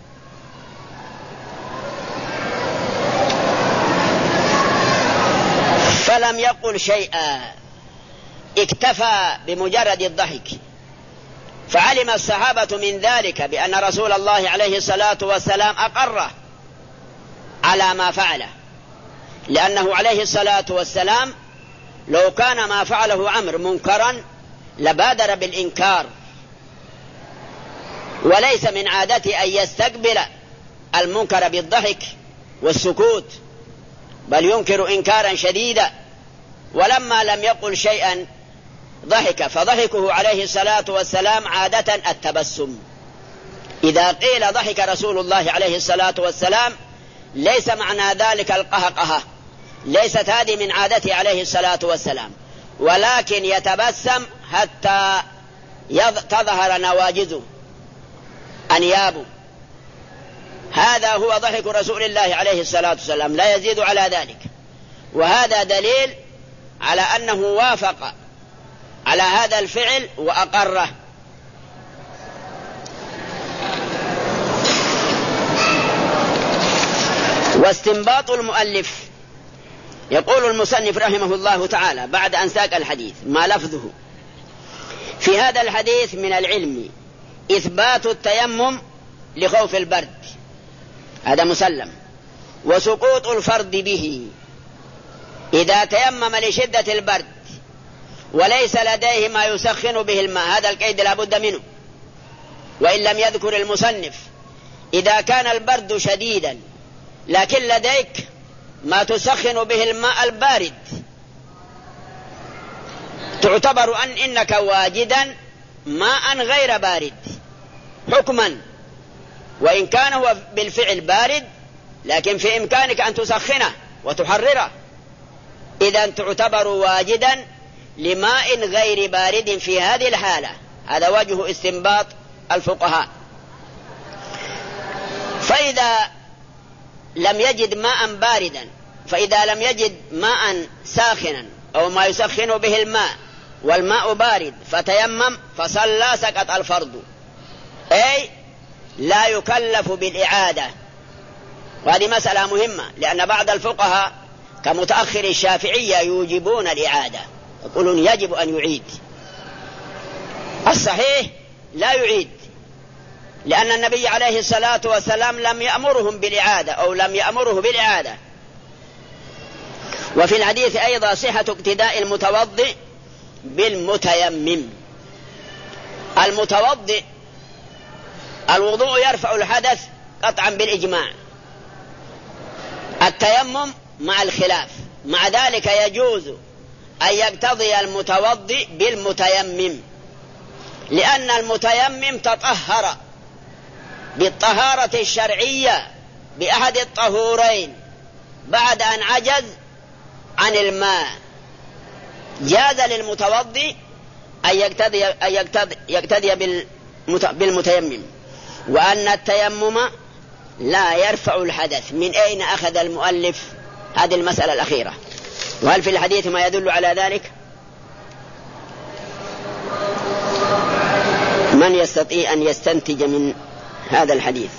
فلم يقل شيئا، اكتفى بمجرد الضحك. فعلم الصحابة من ذلك بأن رسول الله عليه الصلاة والسلام أقره على ما فعله، لأنه عليه الصلاة والسلام لو كان ما فعله عمرو منكرا لبادر بالإنكار، وليس من عادته أن يستقبل المنكر بالضحك والسكوت، بل ينكر إنكارا شديدا. ولما لم يقل شيئا ضحك، فضحكه عليه الصلاة والسلام عادة التبسم. إذا قيل ضحك رسول الله عليه الصلاة والسلام ليس معنى ذلك القهقهة، ليست هذه من عادته عليه الصلاة والسلام، ولكن يتبسم حتى تظهر نواجذه أنيابه. هذا هو ضحك رسول الله عليه الصلاة والسلام، لا يزيد على ذلك. وهذا دليل على أنه وافق على هذا الفعل وأقره. واستنباط المؤلف، يقول المصنف رحمه الله تعالى بعد أن ساق الحديث ما لفظه: في هذا الحديث من العلم إثبات التيمم لخوف البرد، هذا مسلم، وسقوط الفرض به إذا تيمم لشدة البرد وليس لديه ما يسخن به الماء، هذا القيد لا بد منه. وإن لم يذكر المصنف إذا كان البرد شديدا لكن لديك ما تسخن به الماء البارد، تعتبر أن إنك واجدا ماء غير بارد حكما، وإن كان هو بالفعل بارد لكن في إمكانك أن تسخنه وتحرره، إذن تعتبر واجدا لماء غير بارد في هذه الحالة. هذا وجه استنباط الفقهاء. فإذا لم يجد ماء باردا، فإذا لم يجد ماء ساخنا أو ما يسخن به الماء والماء بارد فتيمم فصلى، سقط الفرض، أي لا يكلف بالإعادة. وهذه مسألة مهمة، لأن بعض الفقهاء كمتأخر الشافعية يوجبون الإعادة، يقولون يجب أن يعيد. الصحيح لا يعيد، لأن النبي عليه الصلاة والسلام لم يأمرهم بالإعادة أو لم يأمره بالإعادة. وفي الحديث أيضا صحة اقتداء المتوضئ بالمتيمم. المتوضئ الوضوء يرفع الحدث قطعا بالإجماع، التيمم مع الخلاف، مع ذلك يجوز أن يقتضي المتوضئ بالمتيمم، لأن المتيمم تطهر بالطهارة الشرعية بأحد الطهورين بعد أن عجز عن الماء. جاز للمتوضئ أن يقتدي, أن يقتدي, يقتدي بالمتيمم. وأن التيمم لا يرفع الحدث، من أين أخذ المؤلف هذه المسألة الأخيرة؟ وهل في الحديث ما يدل على ذلك؟ من يستطيع أن يستنتج من هذا الحديث؟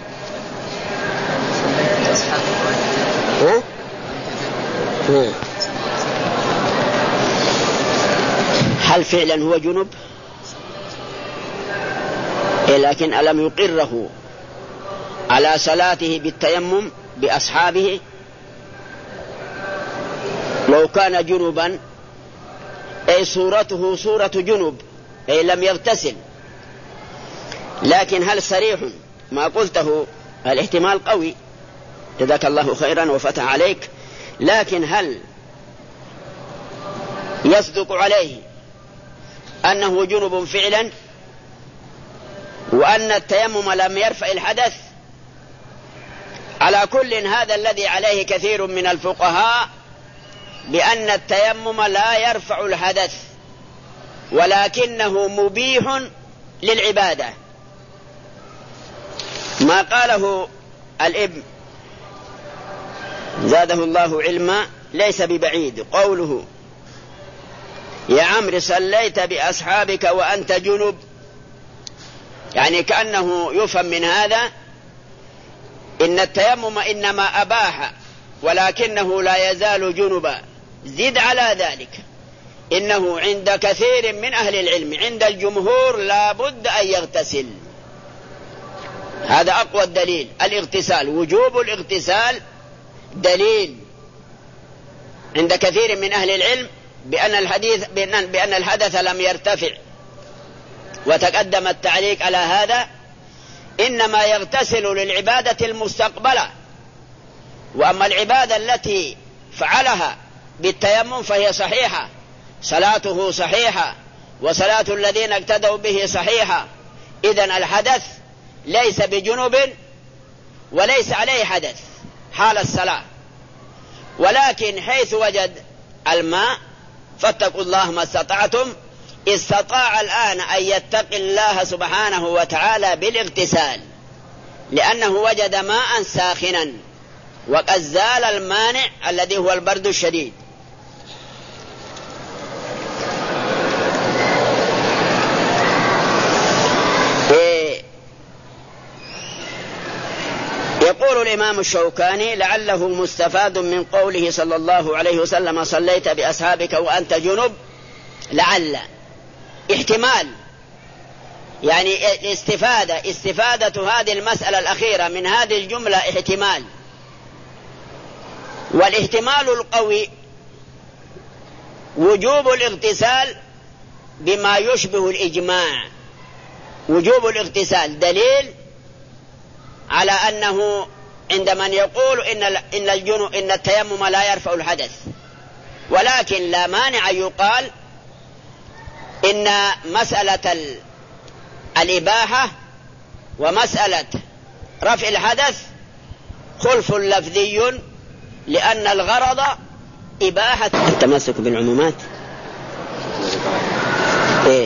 ها؟ ها. هل فعلا هو جنب؟ إيه، لكن ألم يقره على صلاته بالتيمم بأصحابه؟ لو كان جنبا أي صورته صورة جنب، أي لم يغتسل. لكن هل صريح ما قلته؟ الاحتمال قوي، جزاك الله خيرا وفتح عليك. لكن هل يصدق عليه أنه جنب فعلا وأن التيمم لم يرفع الحدث؟ على كل هذا الذي عليه كثير من الفقهاء، بأن التيمم لا يرفع الحدث ولكنه مبيح للعبادة. ما قاله الابن زاده الله علما ليس ببعيد، قوله: يا عمرو صليت بأصحابك وأنت جنب، يعني كأنه يفهم من هذا إن التيمم إنما أباح ولكنه لا يزال جنبا. زد على ذلك إنه عند كثير من أهل العلم، عند الجمهور لا بد أن يغتسل. هذا أقوى الدليل، الاغتسال، وجوب الاغتسال دليل عند كثير من أهل العلم بأن الحديث بأن, بأن الحدث لم يرتفع. وتقدم التعليق على هذا: إنما يغتسل للعبادة المستقبلة، وأما العبادة التي فعلها بالتيمم فهي صحيحة، صلاته صحيحة وصلاة الذين اقتدوا به صحيحة. إذن الحدث ليس بجنب وليس عليه حدث حال الصلاة، ولكن حيث وجد الماء فاتقوا الله ما استطعتم. استطاع الآن أن يتقي الله سبحانه وتعالى بالاغتسال، لأنه وجد ماء ساخنا وقد زال المانع الذي هو البرد الشديد. يقول الإمام الشوكاني لعله مستفاد من قوله صلى الله عليه وسلم صليت بأصحابك وأنت جنب، لعل احتمال، يعني الاستفادة استفادة هذه المسألة الأخيرة من هذه الجملة احتمال، والاحتمال القوي وجوب الاغتسال بما يشبه الإجماع. وجوب الاغتسال دليل على أنه عند من يقول إن إن الجنوب إن التيمم لا يرفع الحدث، ولكن لا مانع يقال إن مسألة الإباحة ومسألة رفع الحدث خلف لفظي، لأن الغرض إباحة التمسك بالعمومات. إيه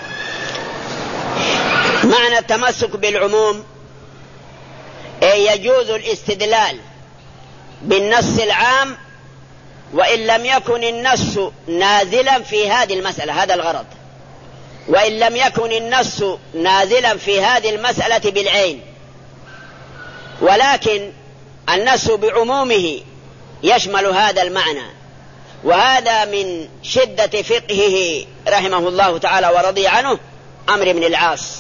معنى التمسك بالعموم؟ إيه يجوز الاستدلال بالنص العام وإن لم يكن النص نازلا في هذه المسألة، هذا الغرض، وإن لم يكن النص نازلا في هذه المسألة بالعين، ولكن النص بعمومه يشمل هذا المعنى. وهذا من شدة فقهه رحمه الله تعالى ورضي عنه عمرو بن العاص،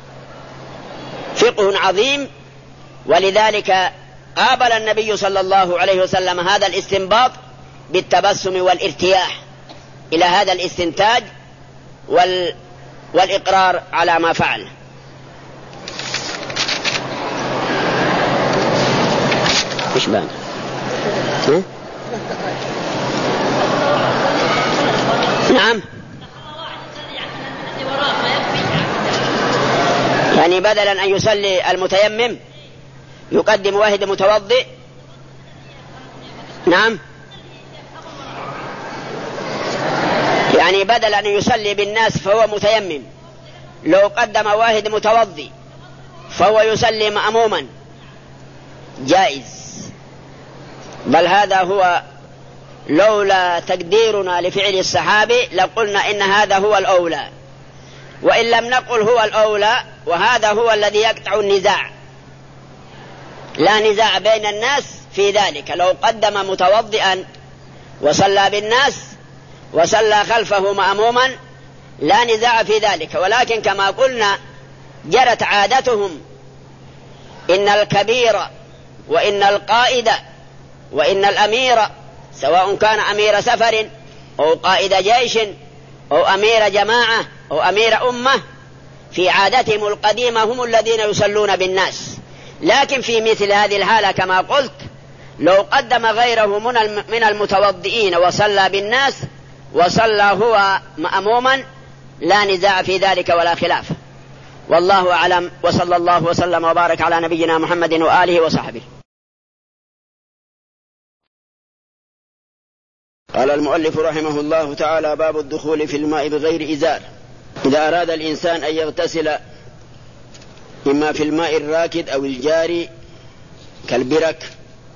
فقه عظيم، ولذلك قابل النبي صلى الله عليه وسلم هذا الاستنباط بالتبسم والارتياح إلى هذا الاستنتاج وال والإقرار على ما فعل. إيش بان؟ نعم، يعني بدلا أن يصلي المتيمم يقدم واحد متوضئ. نعم، يعني بدل أن يصلي بالناس فهو متيمم، لو قدم واحد متوضئ فهو يصلي مأموما جائز. بل هذا هو، لولا تقديرنا لفعل الصحابي لقلنا إن هذا هو الأولى، وإن لم نقل هو الأولى، وهذا هو الذي يقطع النزاع، لا نزاع بين الناس في ذلك. لو قدم متوضئا وصلى بالناس وصلى خلفه مأموما لا نزاع في ذلك، ولكن كما قلنا جرت عادتهم إن الكبير وإن القائد وإن الأمير، سواء كان أمير سفر أو قائد جيش أو أمير جماعة أو أمير أمة، في عادتهم القديمة هم الذين يصلون بالناس. لكن في مثل هذه الحالة كما قلت، لو قدم غيره من المتوضئين وصلى بالناس وصلى هو مأموما لا نزاع في ذلك ولا خلاف. والله أعلم، وصلى الله وسلم وبارك على نبينا محمد وآله وصحبه. قال المؤلف رحمه الله تعالى: باب الدخول في الماء بغير إزار. إذا أراد الإنسان أن يغتسل إما في الماء الراكد أو الجاري كالبرك،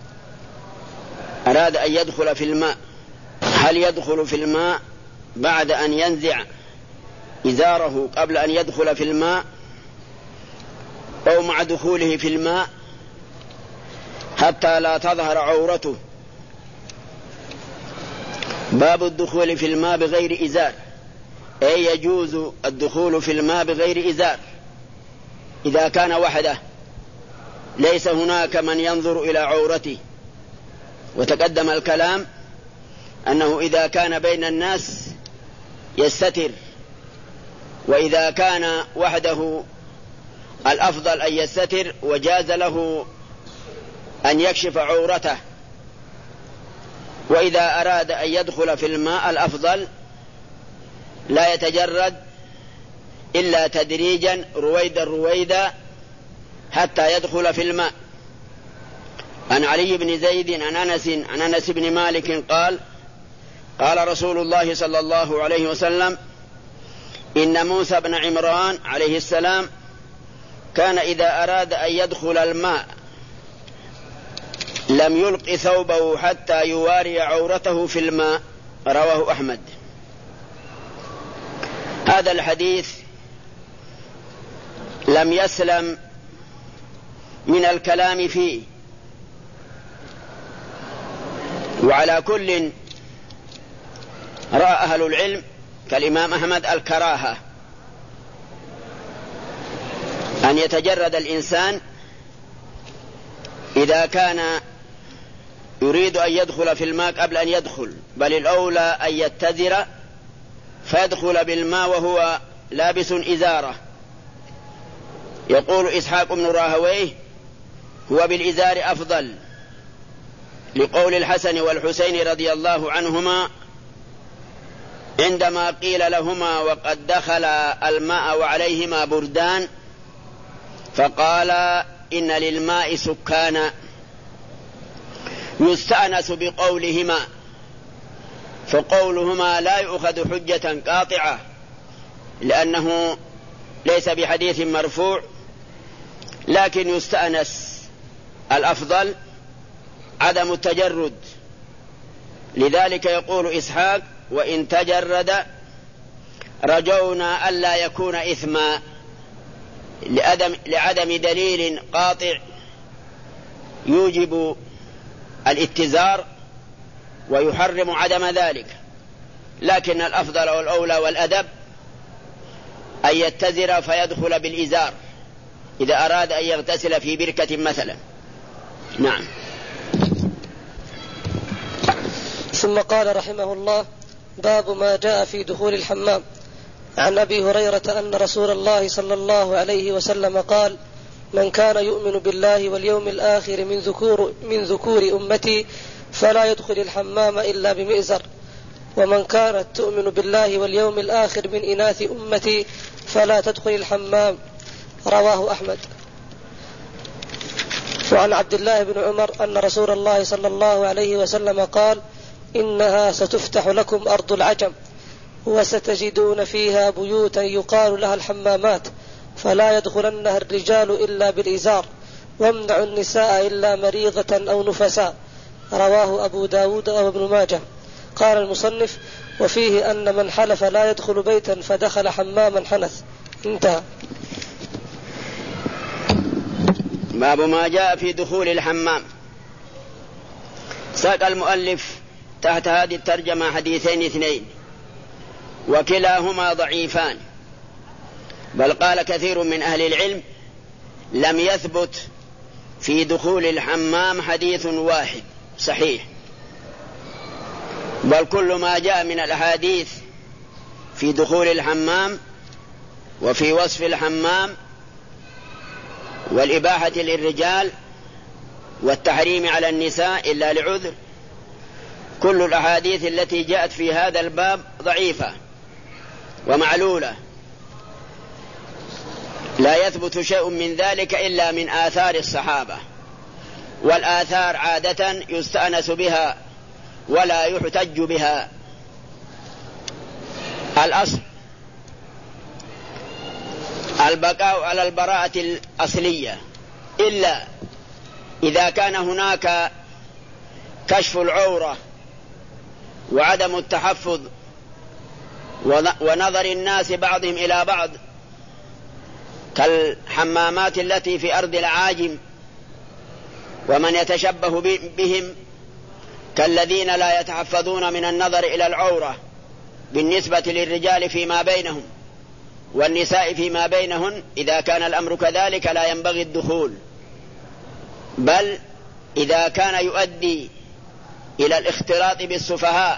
أراد أن يدخل في الماء، هل يدخل في الماء بعد أن ينزع إزاره قبل أن يدخل في الماء، أو مع دخوله في الماء حتى لا تظهر عورته؟ باب الدخول في الماء بغير إزار، أي يجوز الدخول في الماء بغير إزار إذا كان وحده ليس هناك من ينظر إلى عورته. وتقدم الكلام أنه إذا كان بين الناس يستتر، وإذا كان وحده الأفضل أن يستتر، وجاز له أن يكشف عورته. وإذا أراد أن يدخل في الماء الأفضل لا يتجرد إلا تدريجا رويدا رويدا حتى يدخل في الماء. عن علي بن زيد عن أنس عن أنس بن مالك قال: قال رسول الله صلى الله عليه وسلم: إن موسى بن عمران عليه السلام كان إذا أراد أن يدخل الماء لم يلق ثوبه حتى يواري عورته في الماء. رواه أحمد. هذا الحديث لم يسلم من الكلام فيه، وعلى كل رأى أهل العلم كالإمام أحمد الكراهة أن يتجرد الإنسان إذا كان يريد أن يدخل في الماء قبل أن يدخل، بل الأولى أن يتزر فيدخل بالماء وهو لابس إزارة. يقول إسحاق بن راهويه: هو بالإزار أفضل، لقول الحسن والحسين رضي الله عنهما عندما قيل لهما وقد دخل الماء وعليهما بردان، فقال: إن للماء سكانا، يستأنس بقولهما، فقولهما لا يؤخذ حجة قاطعة لأنه ليس بحديث مرفوع، لكن يستأنس. الأفضل عدم التجرد، لذلك يقول إسحاق: وإن تجرد رجونا ألا يكون إثما، لعدم, لعدم دليل قاطع يوجب الاتزار ويحرم عدم ذلك. لكن الأفضل والأولى والأدب أن يتزر فيدخل بالإزار إذا أراد أن يغتسل في بركة مثلا. نعم. ثم قال رحمه الله: باب ما جاء في دخول الحمام. عن أبي هريرة أن رسول الله صلى الله عليه وسلم قال: من كان يؤمن بالله واليوم الآخر من ذكور, من ذكور أمتي فلا يدخل الحمام إلا بمئزر، ومن كانت تؤمن بالله واليوم الآخر من إناث أمتي فلا تدخل الحمام. رواه أحمد. وعن عبد الله بن عمر أن رسول الله صلى الله عليه وسلم قال: إنها ستفتح لكم أرض العجم، وستجدون فيها بيوتا يقال لها الحمامات، فلا يدخلنها الرجال إلا بالإزار، وامنعوا النساء إلا مريضة أو نفساء. رواه أبو داود وابن ماجه. قال المصنف: وفيه أن من حلف لا يدخل بيتا فدخل حماما حنث. انتهى. باب ما جاء في دخول الحمام. ساق المؤلف تحت هذه الترجمة حديثين اثنين، وكلاهما ضعيفان، بل قال كثير من أهل العلم لم يثبت في دخول الحمام حديث واحد صحيح، بل كل ما جاء من الأحاديث في دخول الحمام وفي وصف الحمام والإباحة للرجال والتحريم على النساء إلا لعذر، كل الأحاديث التي جاءت في هذا الباب ضعيفة ومعلولة، لا يثبت شيء من ذلك إلا من آثار الصحابة، والآثار عادة يستأنس بها ولا يحتج بها. الأصل البقاء على البراءة الأصلية، إلا إذا كان هناك كشف العورة وعدم التحفظ ونظر الناس بعضهم إلى بعض، كالحمامات التي في أرض العاجم ومن يتشبه بهم كالذين لا يتحفظون من النظر إلى العورة بالنسبة للرجال فيما بينهم والنساء فيما بينهن. إذا كان الأمر كذلك لا ينبغي الدخول، بل إذا كان يؤدي إلى الاختلاط بالسفهاء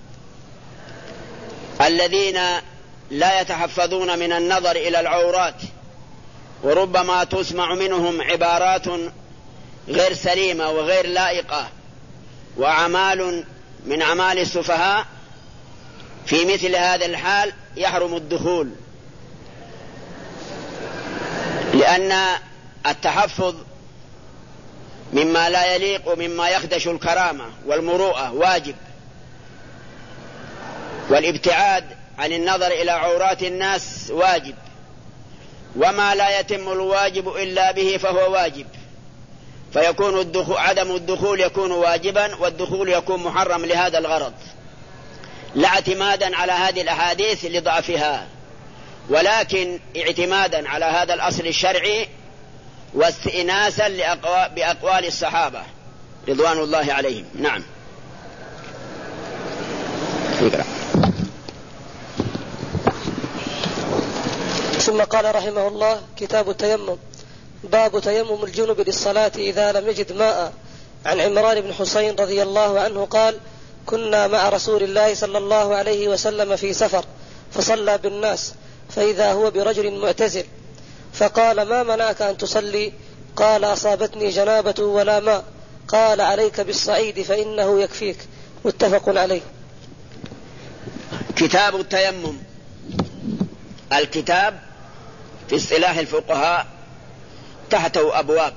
الذين لا يتحفظون من النظر إلى العورات، وربما تسمع منهم عبارات غير سليمة وغير لائقة وأعمال من أعمال السفهاء، في مثل هذا الحال يحرم الدخول، لأن التحفظ مما لا يليق ومما يخدش الكرامة والمروءة واجب، والابتعاد عن النظر إلى عورات الناس واجب، وما لا يتم الواجب إلا به فهو واجب، فيكون الدخول عدم الدخول يكون واجبا والدخول يكون محرم لهذا الغرض، لا اعتمادا على هذه الأحاديث لضعفها، ولكن اعتمادا على هذا الأصل الشرعي واستئناسا بأقوال الصحابة رضوان الله عليهم. نعم. اقرأ. ثم قال رحمه الله: كتاب التيمم. باب تيمم الجنب للصلاة إذا لم يجد ماء. عن عمران بن حسين رضي الله عنه قال: كنا مع رسول الله صلى الله عليه وسلم في سفر فصلى بالناس، فإذا هو برجل معتزل، فقال: ما منعك أن تصلي؟ قال: أصابتني جنابة ولا ماء. قال: عليك بالصعيد فإنه يكفيك. متفق عليه. كتاب التيمم. الكتاب في اصطلاح الفقهاء تحته أبواب،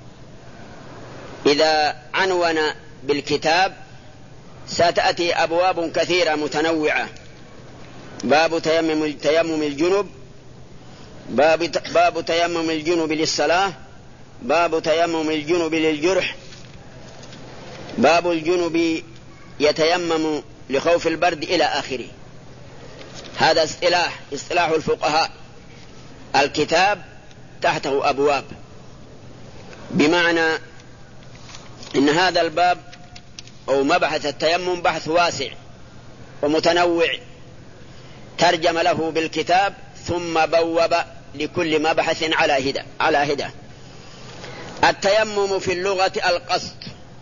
إذا عنون بالكتاب ستأتي أبواب كثيرة متنوعة: باب تيمم تيمم الجنب، باب باب تيمم الجنب للصلاة، باب تيمم الجنب للجرح، باب الجنب يتيمم لخوف البرد إلى آخره. هذا اصطلاح اصطلاح الفقهاء. الكتاب تحته أبواب، بمعنى إن هذا الباب أو مبحث التيمم بحث واسع ومتنوع، ترجم له بالكتاب ثم بوب لكل مبحث على هدى على هدى. التيمم في اللغة القصد،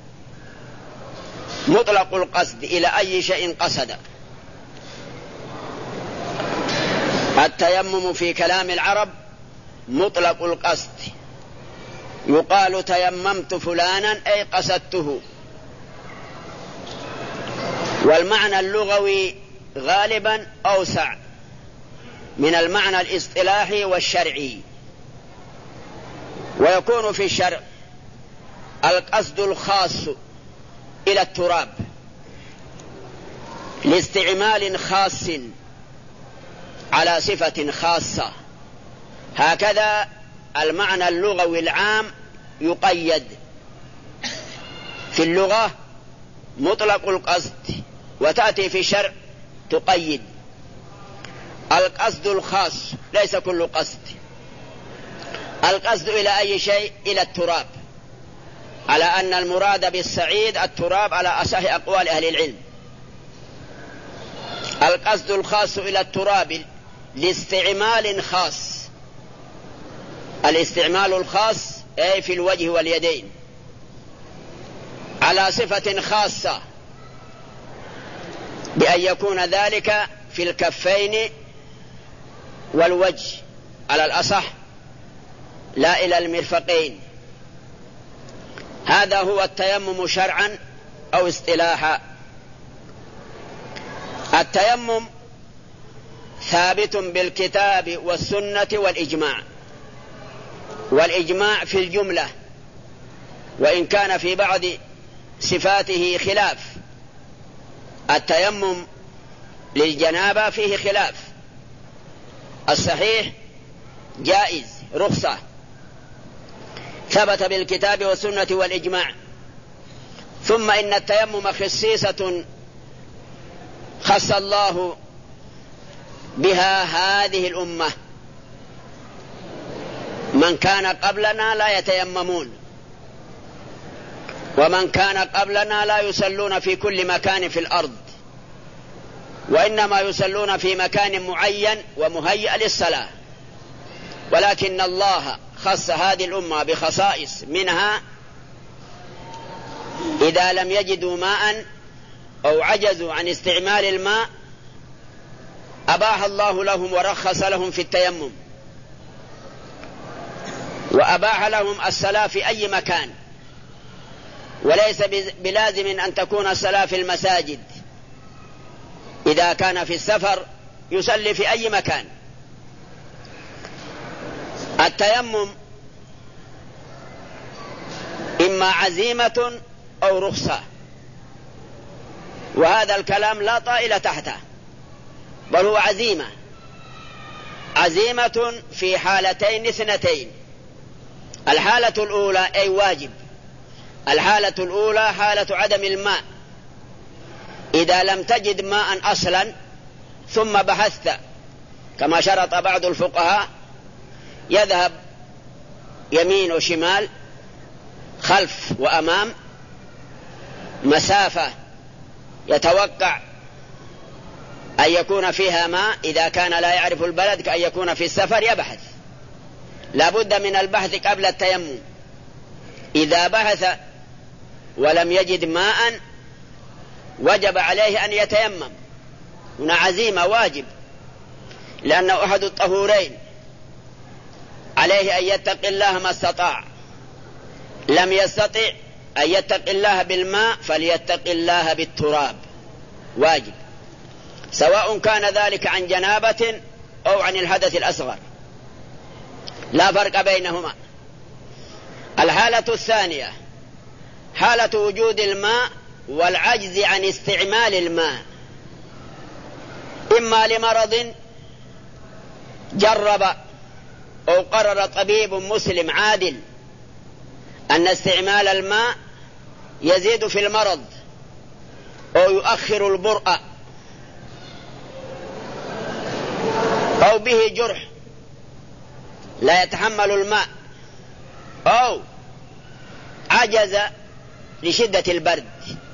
مطلق القصد إلى أي شيء قصد. التيمم في كلام العرب مطلق القصد، يقال تيممت فلانا أي قصدته. والمعنى اللغوي غالبا أوسع من المعنى الاصطلاحي والشرعي، ويكون في الشرع القصد الخاص إلى التراب لاستعمال خاص على صفة خاصة، هكذا المعنى اللغوي العام يقيد. في اللغة مطلق القصد، وتأتي في الشرع تقيد. القصد الخاص ليس كل قصد، القصد إلى أي شيء؟ إلى التراب، على أن المراد بالصعيد التراب على أصح أقوال أهل العلم. القصد الخاص إلى التراب لاستعمال خاص، الاستعمال الخاص أي في الوجه واليدين على صفة خاصة، بأن يكون ذلك في الكفين والوجه على الأصح، لا إلى المرفقين. هذا هو التيمم شرعا أو اصطلاحا. التيمم ثابت بالكتاب والسنة والإجماع، والإجماع في الجملة، وإن كان في بعض صفاته خلاف. التيمم للجنابة فيه خلاف، الصحيح جائز رخصة، ثبت بالكتاب والسنة والإجماع. ثم إن التيمم خصيصة خص الله بها هذه الأمة، من كان قبلنا لا يتيممون، ومن كان قبلنا لا يصلون في كل مكان في الأرض، وإنما يصلون في مكان معين ومهيأ للصلاة. ولكن الله خص هذه الأمة بخصائص، منها إذا لم يجدوا ماء أو عجزوا عن استعمال الماء أباح الله لهم ورخص لهم في التيمم، وأباح لهم الصلاة في أي مكان، وليس بلازم أن تكون الصلاة في المساجد. إذا كان في السفر يصلي في أي مكان. التيمم إما عزيمة أو رخصة، وهذا الكلام لا طائل تحته، بل هو عزيمة. عزيمة في حالتين اثنتين. الحالة الأولى أي واجب. الحالة الأولى حالة عدم الماء، إذا لم تجد ماء أصلا ثم بحثت كما شرط بعض الفقهاء، يذهب يمين وشمال خلف وأمام مسافة يتوقع أن يكون فيها ماء، إذا كان لا يعرف البلد كأن يكون في السفر يبحث، لا بد من البحث قبل التيمم. إذا بحث ولم يجد ماء وجب عليه أن يتيمم. هنا عزيمة واجب، لأنه أحد الطهورين، عليه أن يتقي الله ما استطاع. لم يستطع أن يتقي الله بالماء فليتقي الله بالتراب، واجب، سواء كان ذلك عن جنابة أو عن الحدث الأصغر، لا فرق بينهما. الحالة الثانية حالة وجود الماء والعجز عن استعمال الماء، إما لمرض جرب أو قرر طبيب مسلم عادل أن استعمال الماء يزيد في المرض أو يؤخر البرء، أو به جرح لا يتحمل الماء، أو عجز لشدة البرد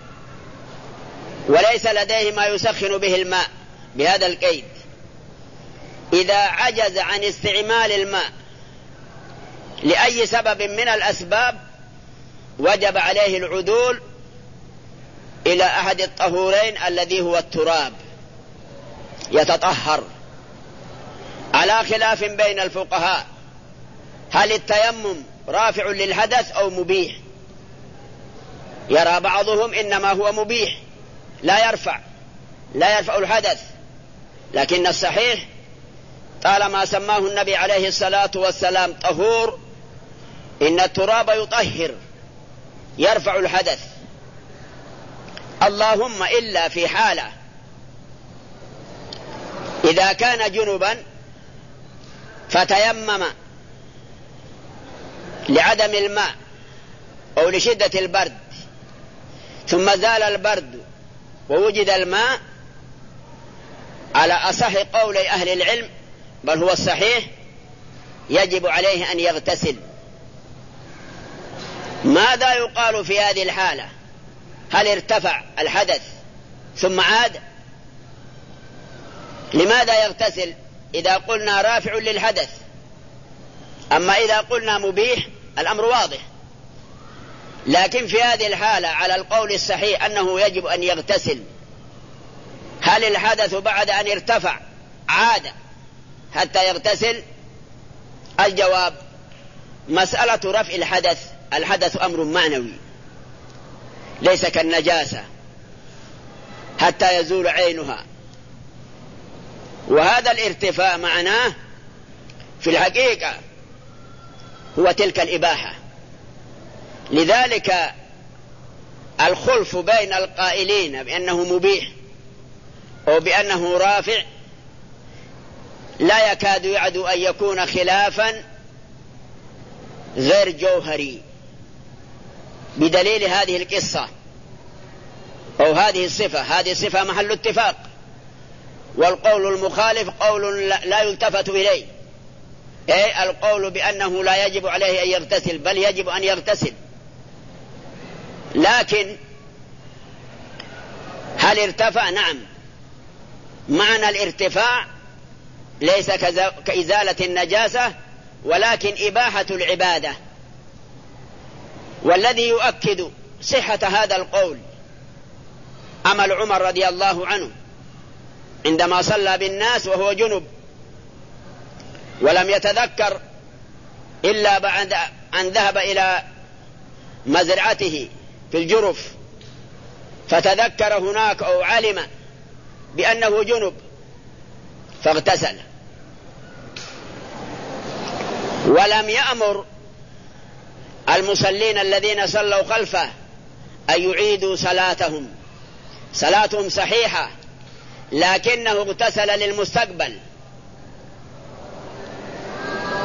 وليس لديه ما يسخن به الماء بهذا القيد. إذا عجز عن استعمال الماء لأي سبب من الأسباب وجب عليه العدول إلى أحد الطهورين الذي هو التراب، يتطهر، على خلاف بين الفقهاء هل التيمم رافع للحدث أو مبيح. يرى بعضهم إنما هو مبيح لا يرفع لا يرفع الحدث، لكن الصحيح طالما سماه النبي عليه الصلاة والسلام طهور، إن التراب يطهر يرفع الحدث، اللهم إلا في حالة إذا كان جنبا فتيمم لعدم الماء أو لشدة البرد ثم زال البرد ووجد الماء، على أصح قولي أهل العلم بل هو الصحيح يجب عليه أن يغتسل. ماذا يقال في هذه الحالة؟ هل ارتفع الحدث ثم عاد؟ لماذا يغتسل إذا قلنا رافع للحدث؟ أما إذا قلنا مبيح الأمر واضح، لكن في هذه الحالة على القول الصحيح أنه يجب أن يغتسل. هل الحدث بعد أن ارتفع عاد حتى يغتسل؟ الجواب مسألة رفع الحدث، الحدث أمر معنوي ليس كالنجاسة حتى يزول عينها، وهذا الارتفاع معناه في الحقيقة هو تلك الإباحة. لذلك الخلف بين القائلين بأنه مبيح أو بأنه رافع لا يكاد يعد أن يكون خلافا غير جوهري، بدليل هذه القصة أو هذه الصفة. هذه الصفة محل اتفاق، والقول المخالف قول لا يلتفت إليه، أي القول بأنه لا يجب عليه أن يغتسل بل يجب أن يغتسل. لكن هل ارتفع؟ نعم، معنى الارتفاع ليس كإزالة النجاسة ولكن إباحة العبادة. والذي يؤكد صحة هذا القول عمل عمر رضي الله عنه عندما صلى بالناس وهو جنب ولم يتذكر إلا بعد أن ذهب إلى مزرعته في الجرف، فتذكر هناك أو علم بأنه جنب فاغتسل، ولم يأمر المصلين الذين صلوا خلفه أن يعيدوا صلاتهم، صلاتهم صحيحة، لكنه اغتسل للمستقبل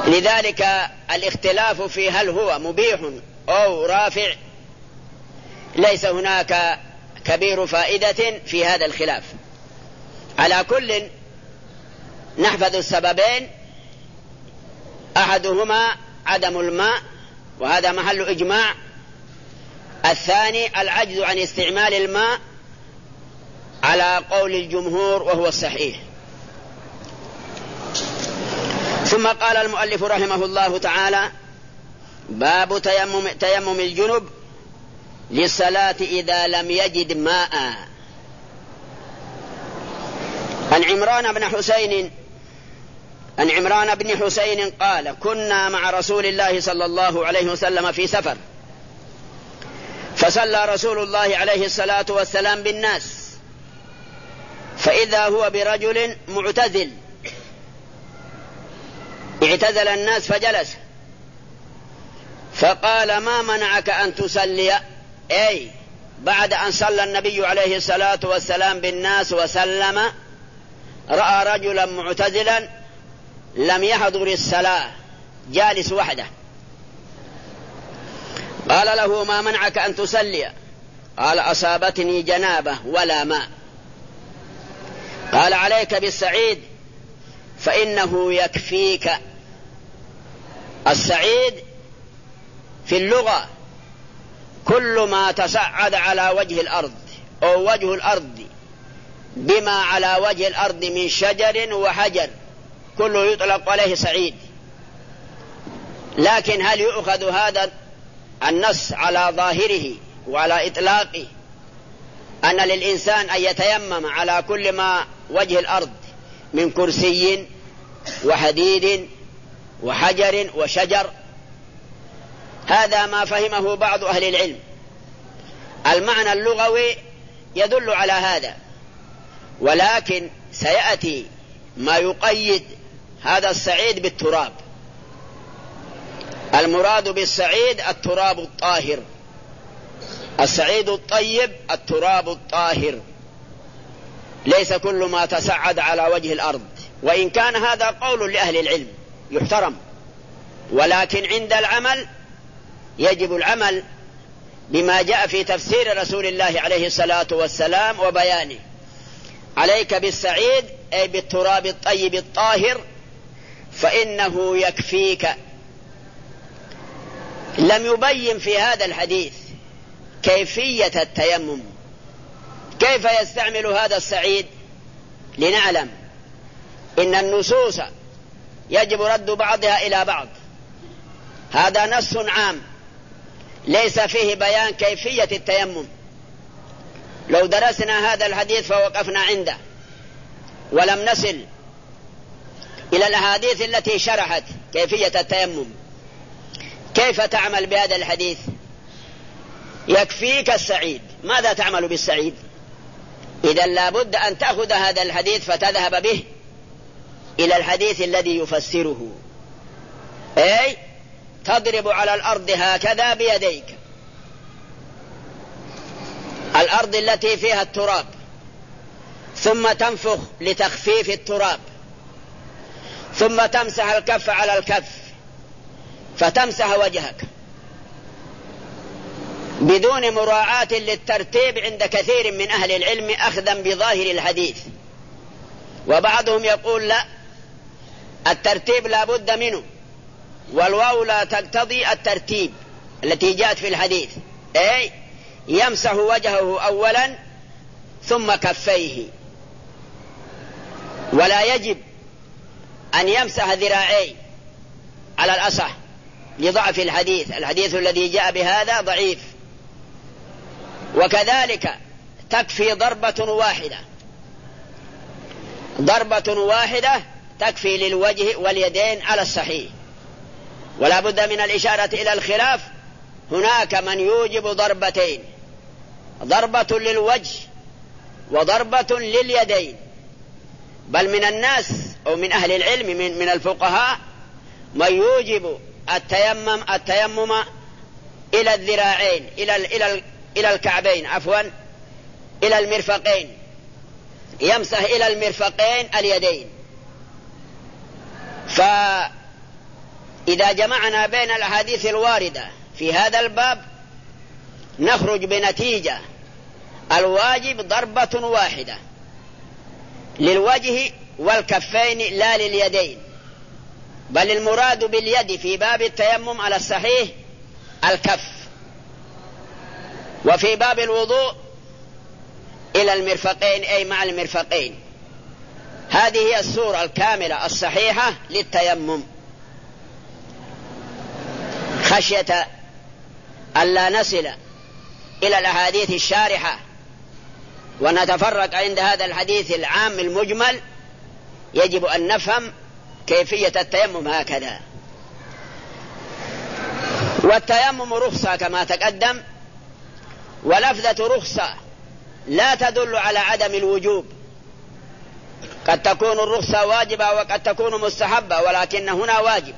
لذلك الاختلاف في هل هو مبيح أو رافع ليس هناك كبير فائدة في هذا الخلاف. على كل نحفظ السببين، أحدهما عدم الماء وهذا محل إجماع، الثاني العجز عن استعمال الماء على قول الجمهور وهو الصحيح. ثم قال المؤلف رحمه الله تعالى: باب تيمم, تيمم الجنب للصلاة إذا لم يجد ماء. عن عمران بن حسين عن عمران بن حسين قال: كنا مع رسول الله صلى الله عليه وسلم في سفر، فصلى رسول الله عليه الصلاة والسلام بالناس، فإذا هو برجل معتزل، اعتزل الناس فجلس، فقال: ما منعك أن تصلي؟ أي بعد أن صلى النبي عليه الصلاة والسلام بالناس وسلم، رأى رجلا معتزلا لم يحضر الصلاة جالس وحده، قال له: ما منعك أن تصلي؟ قال: أصابتني جنابة ولا ماء. قال: عليك بالسعيد فإنه يكفيك. السعيد في اللغة كل ما تصعد على وجه الأرض أو وجه الأرض بما على وجه الأرض من شجر وحجر كله يطلق عليه سعيد. لكن هل يؤخذ هذا النص على ظاهره وعلى إطلاقه أن للإنسان أن يتيمم على كل ما وجه الأرض من كرسي وحديد وحجر وشجر؟ هذا ما فهمه بعض أهل العلم. المعنى اللغوي يدل على هذا، ولكن سيأتي ما يقيد هذا السعيد بالتراب. المراد بالسعيد التراب الطاهر، السعيد الطيب التراب الطاهر، ليس كل ما تسعد على وجه الأرض، وإن كان هذا قول لأهل العلم يحترم، ولكن عند العمل يجب العمل بما جاء في تفسير رسول الله عليه الصلاة والسلام وبيانه. عليك بالسعيد أي بالتراب الطيب الطاهر فإنه يكفيك. لم يبين في هذا الحديث كيفية التيمم، كيف يستعمل هذا السعيد، لنعلم إن النصوص يجب رد بعضها إلى بعض. هذا نص عام ليس فيه بيان كيفية التيمم. لو درسنا هذا الحديث فوقفنا عنده ولم نصل إلى الأحاديث التي شرحت كيفية التيمم، كيف تعمل بهذا الحديث؟ يكفيك السعيد. ماذا تعمل بالسعيد؟ إذا لابد أن تأخذ هذا الحديث فتذهب به إلى الحديث الذي يفسره، أي تضرب على الأرض هكذا بيديك، الأرض التي فيها التراب، ثم تنفخ لتخفيف التراب، ثم تمسح الكف على الكف فتمسح وجهك بدون مراعاة للترتيب عند كثير من أهل العلم أخذا بظاهر الحديث. وبعضهم يقول لا، الترتيب لا بد منه، والواو لا تقتضي الترتيب التي جاءت في الحديث، أي يمسح وجهه أولا ثم كفيه، ولا يجب أن يمسح ذراعيه على الأصح لضعف الحديث، الحديث الذي جاء بهذا ضعيف. وكذلك تكفي ضربة واحدة، ضربة واحدة تكفي للوجه واليدين على الصحيح. ولا بد من الإشارة إلى الخلاف، هناك من يوجب ضربتين، ضربة للوجه وضربة لليدين، بل من الناس أو من أهل العلم من, من الفقهاء من يوجب التيمم التيمم إلى الذراعين إلى إلى إلى الكعبين عفوا إلى المرفقين، يمسح إلى المرفقين اليدين. إذا جمعنا بين الأحاديث الواردة في هذا الباب نخرج بنتيجة: الواجب ضربة واحدة للوجه والكفين لا لليدين، بل المراد باليد في باب التيمم على الصحيح الكف، وفي باب الوضوء إلى المرفقين أي مع المرفقين. هذه هي الصورة الكاملة الصحيحة للتيمم، خشية ألا نصل إلى الأحاديث الشارحة ونتفرق عند هذا الحديث العام المجمل. يجب أن نفهم كيفية التيمم هكذا. والتيمم رخصة كما تقدم، ولفظة رخصة لا تدل على عدم الوجوب، قد تكون الرخصة واجبة وقد تكون مستحبة، ولكن هنا واجب.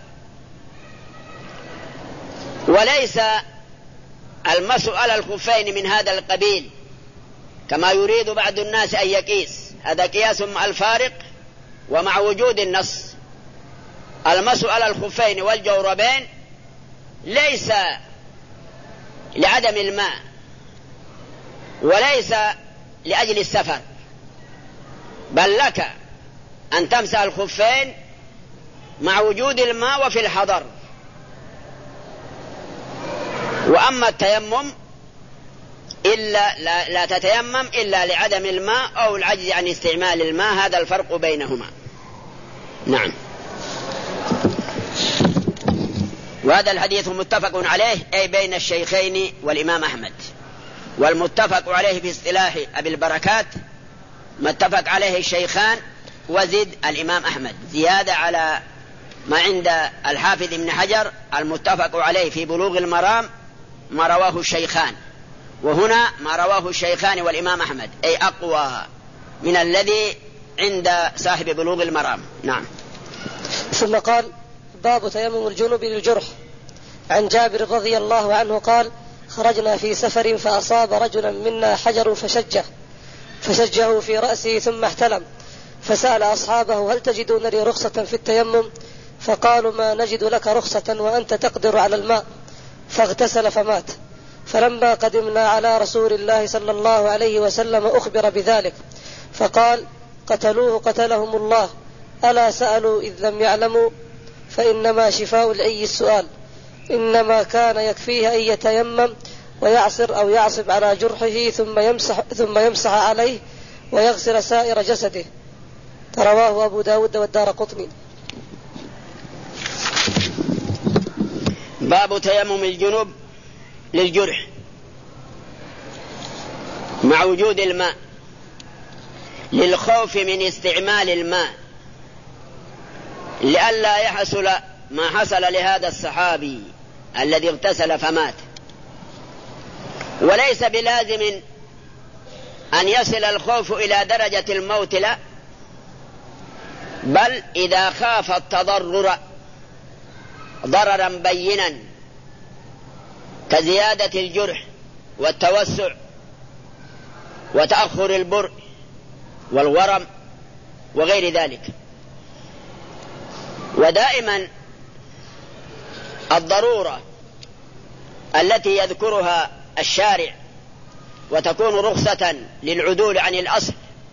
وليس المسح على الخفين من هذا القبيل كما يريد بعض الناس أن يقيس، هذا قياس مع الفارق ومع وجود النص. المسح على الخفين والجوربين ليس لعدم الماء وليس لأجل السفر، بل لك أن تمسح الخفين مع وجود الماء وفي الحضر. وأما التيمم إلا لا, لا تتيمم إلا لعدم الماء أو العجز عن استعمال الماء، هذا الفرق بينهما. نعم. وهذا الحديث متفق عليه أي بين الشيخين والإمام أحمد، والمتفق عليه في اصطلاح أبي البركات ما اتفق عليه الشيخان وزد الإمام أحمد زيادة على ما عند الحافظ ابن حجر المتفق عليه في بلوغ المرام ما رواه الشيخان، وهنا ما رواه الشيخان والإمام أحمد أي أقوى من الذي عند صاحب بلوغ المرام. نعم. ثم قال: باب تيمم الجنوب للجرح. عن جابر رضي الله عنه قال: خرجنا في سفر فأصاب رجلا منا حجر فشجه فشجه في رأسه ثم احتلم، فسأل أصحابه: هل تجدون لي رخصة في التيمم؟ فقالوا: ما نجد لك رخصة وأنت تقدر على الماء. فاغتسل فمات. فلما قدمنا على رسول الله صلى الله عليه وسلم أخبر بذلك، فقال: قتلوه قتلهم الله، ألا سألوا إذ لم يعلموا؟ فإنما شفاء العي السؤال، إنما كان يكفيه أن يتيمم ويعصر أو يعصب على جرحه ثم يمسح, ثم يمسح عليه ويغسل سائر جسده. رواه أبو داود والدارقطني. باب تيمم الجنوب للجرح مع وجود الماء للخوف من استعمال الماء، لئلا يحصل ما حصل لهذا الصحابي الذي اغتسل فمات. وليس بلازم أن يصل الخوف إلى درجة الموت، لا، بل إذا خاف التضرر ضررا بينا كزيادة الجرح والتوسع وتأخر البرء والورم وغير ذلك. ودائما الضرورة التي يذكرها الشارع وتكون رخصة للعدول عن الأصل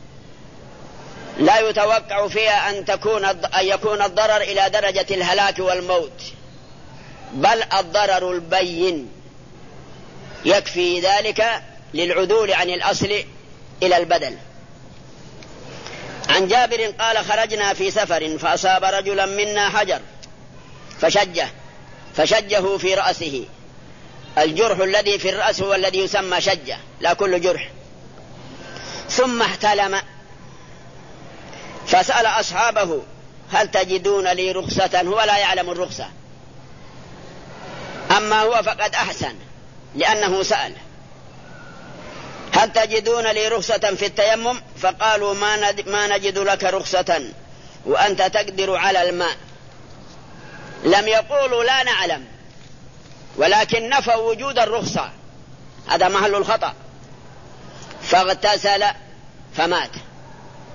لا يتوقع فيها أن تكون أن يكون الضرر إلى درجة الهلاك والموت، بل الضرر البين يكفي ذلك للعدول عن الأصل إلى البدل. عن جابر قال: خرجنا في سفر فأصاب رجلا منا حجر فشجه فشجه في رأسه. الجرح الذي في الرأس هو الذي يسمى شجة، لا كل جرح. ثم احتلم فسأل أصحابه: هل تجدون لي رخصة؟ هو لا يعلم الرخصة، أما هو فقد أحسن لأنه سأل: هل تجدون لي رخصة في التيمم؟ فقالوا: ما نجد لك رخصة وأنت تقدر على الماء. لم يقولوا لا نعلم، ولكن نفوا وجود الرخصة، هذا محل الخطأ. فاغتسل فمات،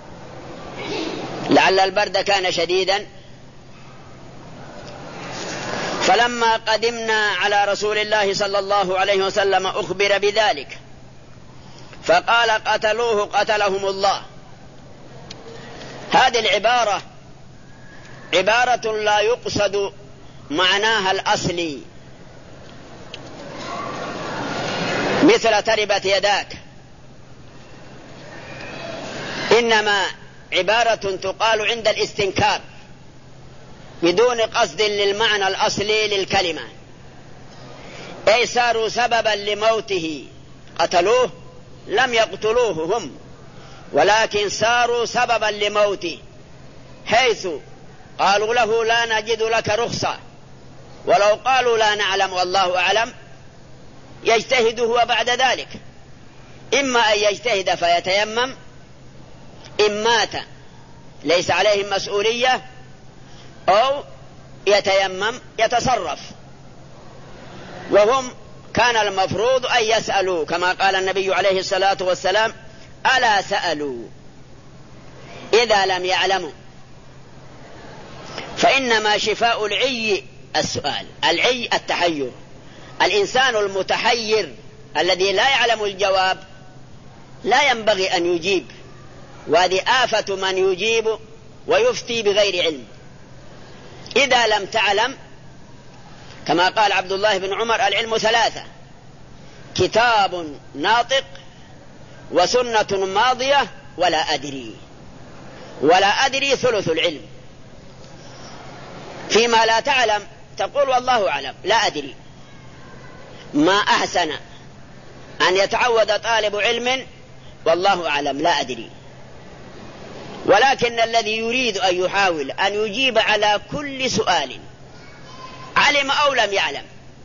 لعل البرد كان شديدا فلما قدمنا على رسول الله صلى الله عليه وسلم أخبر بذلك فقال قتلوه قتلهم الله. هذه العبارة عبارة لا يقصد معناها الأصلي، مثل تربت يداك، إنما عبارة تقال عند الاستنكار بدون قصد للمعنى الأصلي للكلمة، أي صاروا سببا لموته. قتلوه لم يقتلوه هم، ولكن صاروا سببا لموته، حيث قالوا له لا نجد لك رخصة، ولو قالوا لا نعلم والله أعلم يجتهد هو بعد ذلك، إما أن يجتهد فيتيمم، إن مات ليس عليهم مسؤولية، أو يتيمم يتصرف. وهم كان المفروض أن يسألوا كما قال النبي عليه الصلاة والسلام: ألا سألوا إذا لم يعلموا. فإنما شفاء العي السؤال، العي التحير. الإنسان المتحير الذي لا يعلم الجواب لا ينبغي أن يجيب، وهذه آفة من يجيب ويفتي بغير علم. إذا لم تعلم، كما قال عبد الله بن عمر: العلم ثلاثة: كتاب ناطق، وسنة ماضية، ولا أدري. ولا أدري ثلث العلم. فيما لا تعلم تقول والله أعلم، لا أدري. ما أحسن أن يتعود طالب علم والله أعلم لا أدري. ولكن الذي يريد أن يحاول أن يجيب على كل سؤال علم أو لم يعلم،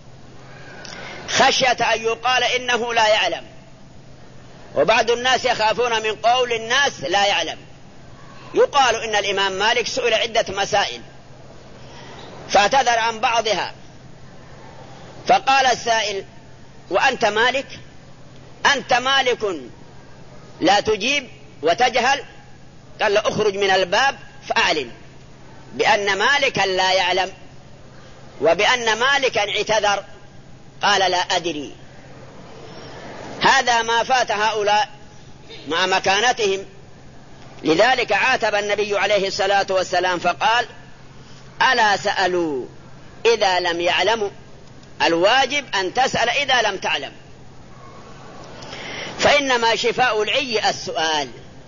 خشية أن يقال إنه لا يعلم. وبعض الناس يخافون من قول الناس لا يعلم. يقال إن الإمام مالك سئل عدة مسائل فاعتذر عن بعضها، فقال السائل: وأنت مالك؟ أنت مالك لا تجيب وتجهل؟ قال له: اخرج من الباب فأعلن بأن مالكا لا يعلم وبأن مالكا اعتذر. قال: لا أدري. هذا ما فات هؤلاء مع مكانتهم. لذلك عاتب النبي عليه الصلاة والسلام فقال: ألا سألوا إذا لم يعلموا. الواجب أن تسأل إذا لم تعلم. فإنما شفاء العي السؤال.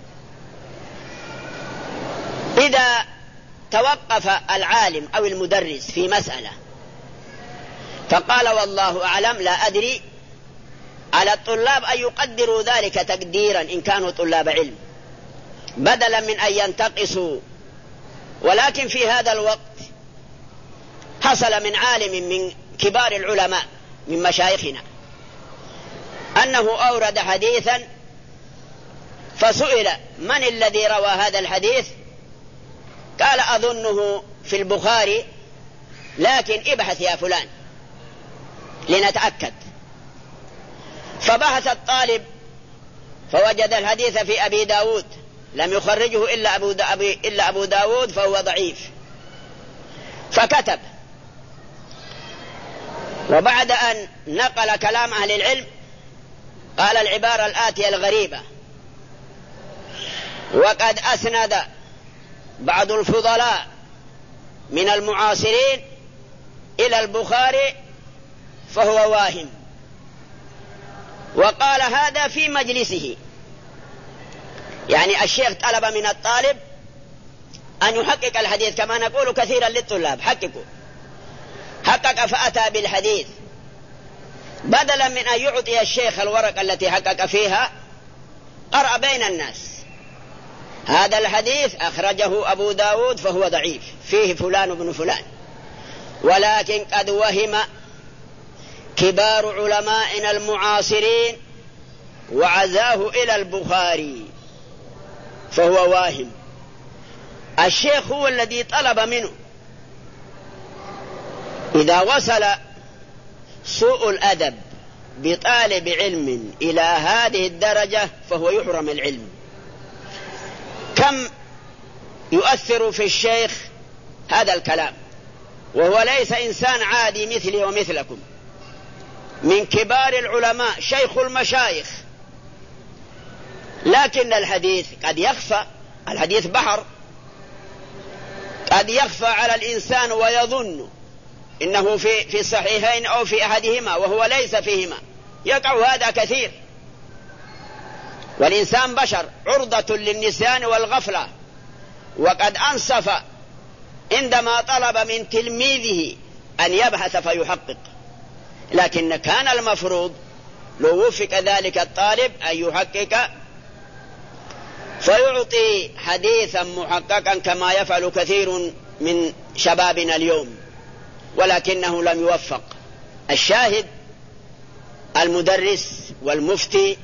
إذا توقف العالم أو المدرس في مسألة فقال والله أعلم لا أدري، على الطلاب أن يقدروا ذلك تقديرا إن كانوا طلاب علم، بدلا من أن ينتقصوا. ولكن في هذا الوقت حصل من عالم من كبار العلماء من مشايخنا أنه أورد حديثا، فسئل: من الذي روى هذا الحديث؟ قال: أظنه في البخاري، لكن ابحث يا فلان لنتأكد. فبحث الطالب فوجد الحديث في أبي داود، لم يخرجه إلا أبو, دا إلا أبو داود فهو ضعيف. فكتب، وبعد أن نقل كلام أهل العلم قال العبارة الآتية الغريبة: وقد أسند بعض الفضلاء من المعاصرين إلى البخاري فهو واهم. وقال هذا في مجلسه، يعني الشيخ طلب من الطالب أن يحقق الحديث كما نقول كثيرا للطلاب: حققوا. حقق فأتى بالحديث، بدلا من أن يعطي الشيخ الورقة التي حقق فيها قرأ بين الناس: هذا الحديث أخرجه أبو داود فهو ضعيف، فيه فلان بن فلان، ولكن قد وهم كبار علمائنا المعاصرين وعزاه إلى البخاري فهو واهم. الشيخ هو الذي طلب منه. إذا وصل سوء الأدب بطالب علم إلى هذه الدرجة فهو يحرم العلم. كم يؤثر في الشيخ هذا الكلام، وهو ليس إنسان عادي مثلي ومثلكم، من كبار العلماء، شيخ المشايخ، لكن الحديث قد يخفى، الحديث بحر، قد يخفى على الإنسان ويظن إنه في في الصحيحين أو في أحدهما وهو ليس فيهما، يقع هذا كثير. والإنسان بشر عرضة للنسيان والغفلة، وقد أنصف عندما طلب من تلميذه أن يبحث فيحقق، لكن كان المفروض لو وفق ذلك الطالب أن يحقق فيعطي حديثا محققا كما يفعل كثير من شبابنا اليوم، ولكنه لم يوفق. الشاهد المدرس والمفتي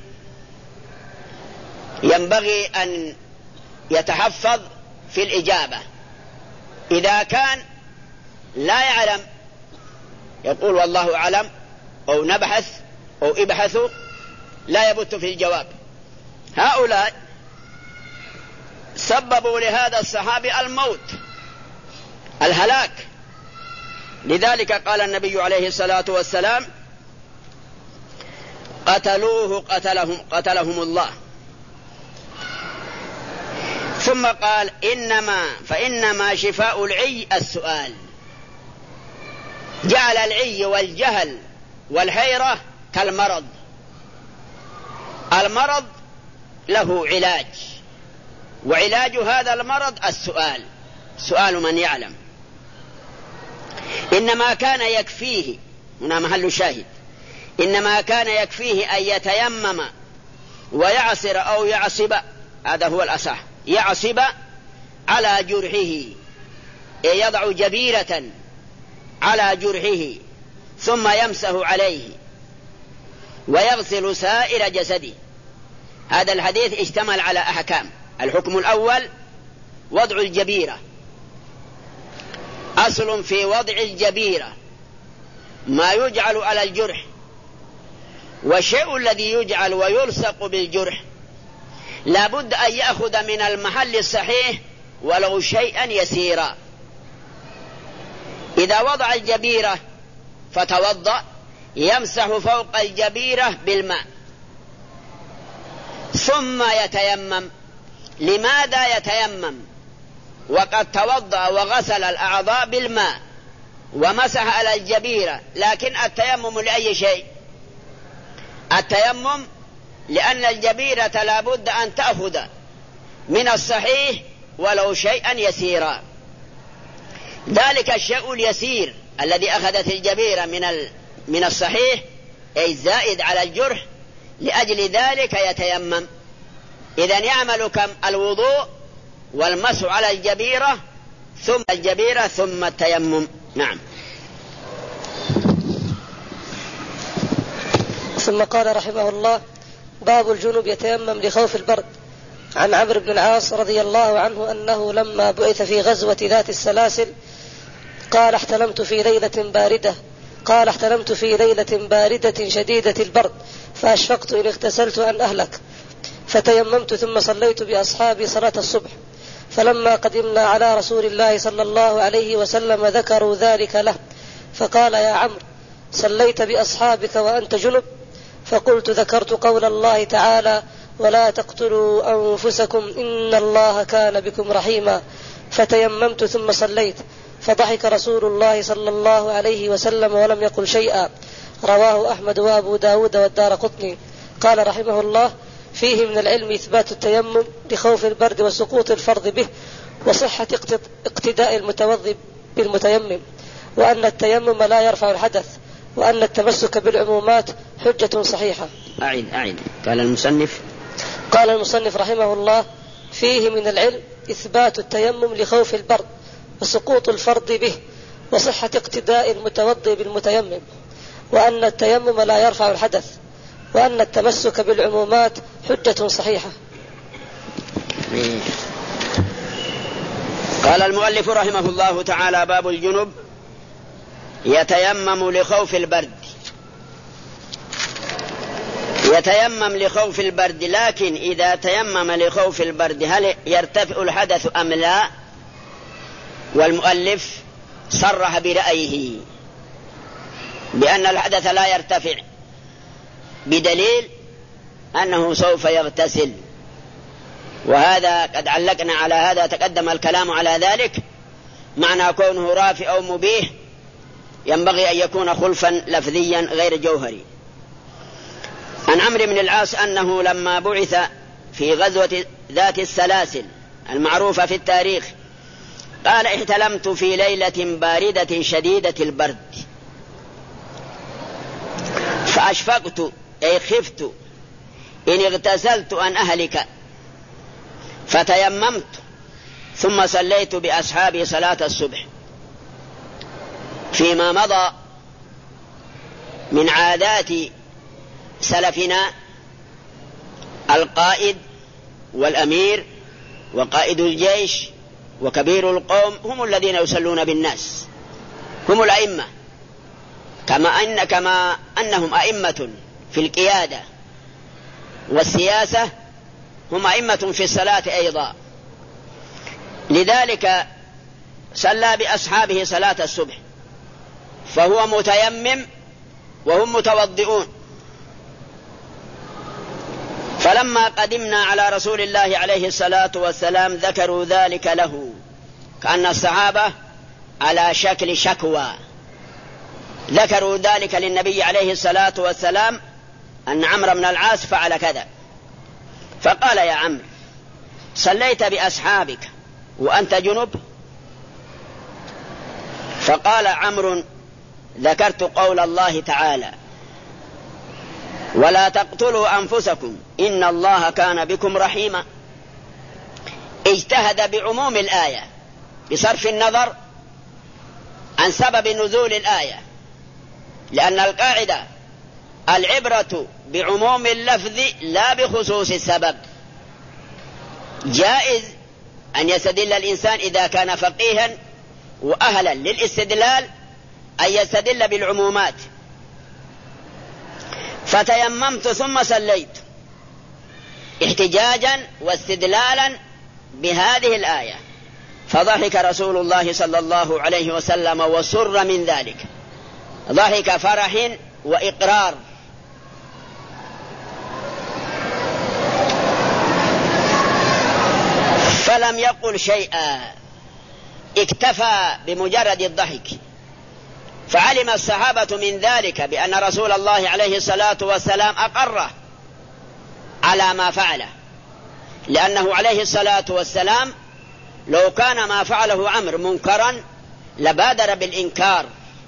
ينبغي أن يتحفظ في الإجابة، إذا كان لا يعلم يقول والله أعلم أو نبحث أو ابحثوا، لا يبت في الجواب. هؤلاء سببوا لهذا الصحابي الموت، الهلاك. لذلك قال النبي عليه الصلاة والسلام قتلوه قتلهم, قتلهم الله. ثم قال إنما فإنما شفاء العي السؤال، جعل العي والجهل والحيرة كالمرض، المرض له علاج، وعلاج هذا المرض السؤال، سؤال من يعلم. إنما كان يكفيه، هنا محل شاهد، إنما كان يكفيه أن يتيمم ويعصر أو يعصب، هذا هو الأصح، يعصب على جرحه، يضع جبيرة على جرحه ثم يمسح عليه ويغسل سائر جسده. هذا الحديث اشتمل على أحكام. الحكم الأول وضع الجبيرة، أصل في وضع الجبيرة ما يجعل على الجرح، والشيء الذي يجعل ويلصق بالجرح لا بد أن يأخذ من المحل الصحيح ولو شيئا يسيرا. إذا وضع الجبيرة فتوضأ يمسح فوق الجبيرة بالماء ثم يتيمم. لماذا يتيمم وقد توضأ وغسل الأعضاء بالماء ومسح على الجبيرة؟ لكن التيمم لأي شيء؟ التيمم لأن الجبيرة لا بد أن تأخذ من الصحيح ولو شيئا يسيرا. ذلك الشيء اليسير الذي أخذت الجبيرة من من الصحيح أي زائد على الجرح، لأجل ذلك يتيمم. إذن يعمل كم الوضوء والمسح على الجبيرة ثم الجبيرة ثم التيمم. نعم. ثم قال رحمه الله: باب الجنب يتيمم لخوف البرد. عن عمرو بن العاص رضي الله عنه أنه لما بعث في غزوة ذات السلاسل قال احتلمت في ليلة باردة قال احتلمت في ليلة باردة شديدة البرد فأشفقت إن اغتسلت أن أهلك، فتيممت ثم صليت بأصحابي صلاة الصبح. فلما قدمنا على رسول الله صلى الله عليه وسلم ذكروا ذلك له، فقال: يا عمرو، صليت بأصحابك وأنت جنب؟ فقلت: ذكرت قول الله تعالى: ولا تقتلوا أنفسكم إن الله كان بكم رحيما. فتيممت ثم صليت. فضحك رسول الله صلى الله عليه وسلم ولم يقل شيئا. رواه أحمد وأبو داود والدارقطني. قال رحمه الله: فيه من العلم إثبات التيمم لخوف البرد وسقوط الفرض به، وصحة اقتداء المتوضئ بالمتيمم، وأن التيمم لا يرفع الحدث، وأن التمسك بالعمومات حجة صحيحة. أعيد أعيد قال المصنف قال المصنف رحمه الله: فيه من العلم إثبات التيمم لخوف البرد وسقوط الفرض به، وصحة اقتداء المتوضئ بالمتيمم، وأن التيمم لا يرفع الحدث، وأن التمسك بالعمومات حجة صحيحة. قال المؤلف رحمه الله تعالى: باب الجنب يتيمم لخوف البرد. يتيمم لخوف البرد، لكن إذا تيمم لخوف البرد هل يرتفع الحدث أم لا؟ والمؤلف صرح برأيه بأن الحدث لا يرتفع بدليل أنه سوف يغتسل، وهذا قد علقنا على هذا، تقدم الكلام على ذلك. معنى كونه رافع أو مبيح ينبغي أن يكون خلفا لفظيا غير جوهري. عن عمرو بن العاص أنه لما بعث في غزوة ذات السلاسل المعروفة في التاريخ قال: احتلمت في ليلة باردة شديدة البرد فأشفقت أي خفت إن اغتسلت أن أهلك، فتيممت ثم صليت بأصحابي صلاة الصبح. فيما مضى من عادات سلفنا القائد والأمير وقائد الجيش وكبير القوم هم الذين يصلون بالناس، هم الأئمة، كما أن كما أنهم أئمة في القيادة والسياسة هم أئمة في الصلاة أيضا. لذلك صلى بأصحابه صلاة الصبح فهو متيمم وهم متوضئون. فلما قدمنا على رسول الله عليه الصلاة والسلام ذكروا ذلك له، كأن الصحابة على شكل شكوى ذكروا ذلك للنبي عليه الصلاة والسلام أن عمرو بن العاص فعل كذا. فقال: يا عمرو صليت بأصحابك وأنت جنب؟ فقال عمرو: ذكرت قول الله تعالى: ولا تقتلوا أنفسكم إن الله كان بكم رحيما. اجتهد بعموم الآية بصرف النظر عن سبب نزول الآية، لأن القاعدة العبرة بعموم اللفظ لا بخصوص السبب. جائز أن يستدل الإنسان إذا كان فقيها وأهلا للاستدلال أن يستدل بالعمومات. فتيممت ثم صليت احتجاجا واستدلالا بهذه الآية، فضحك رسول الله صلى الله عليه وسلم وسر من ذلك، ضحك فرح وإقرار. فلم يقل شيئا، اكتفى بمجرد الضحك. فعلم الصحابة من ذلك بأن رسول الله عليه الصلاة والسلام أقره على ما فعله، لأنه عليه الصلاة والسلام لو كان ما فعله عمرو منكرا لبادر بالإنكار،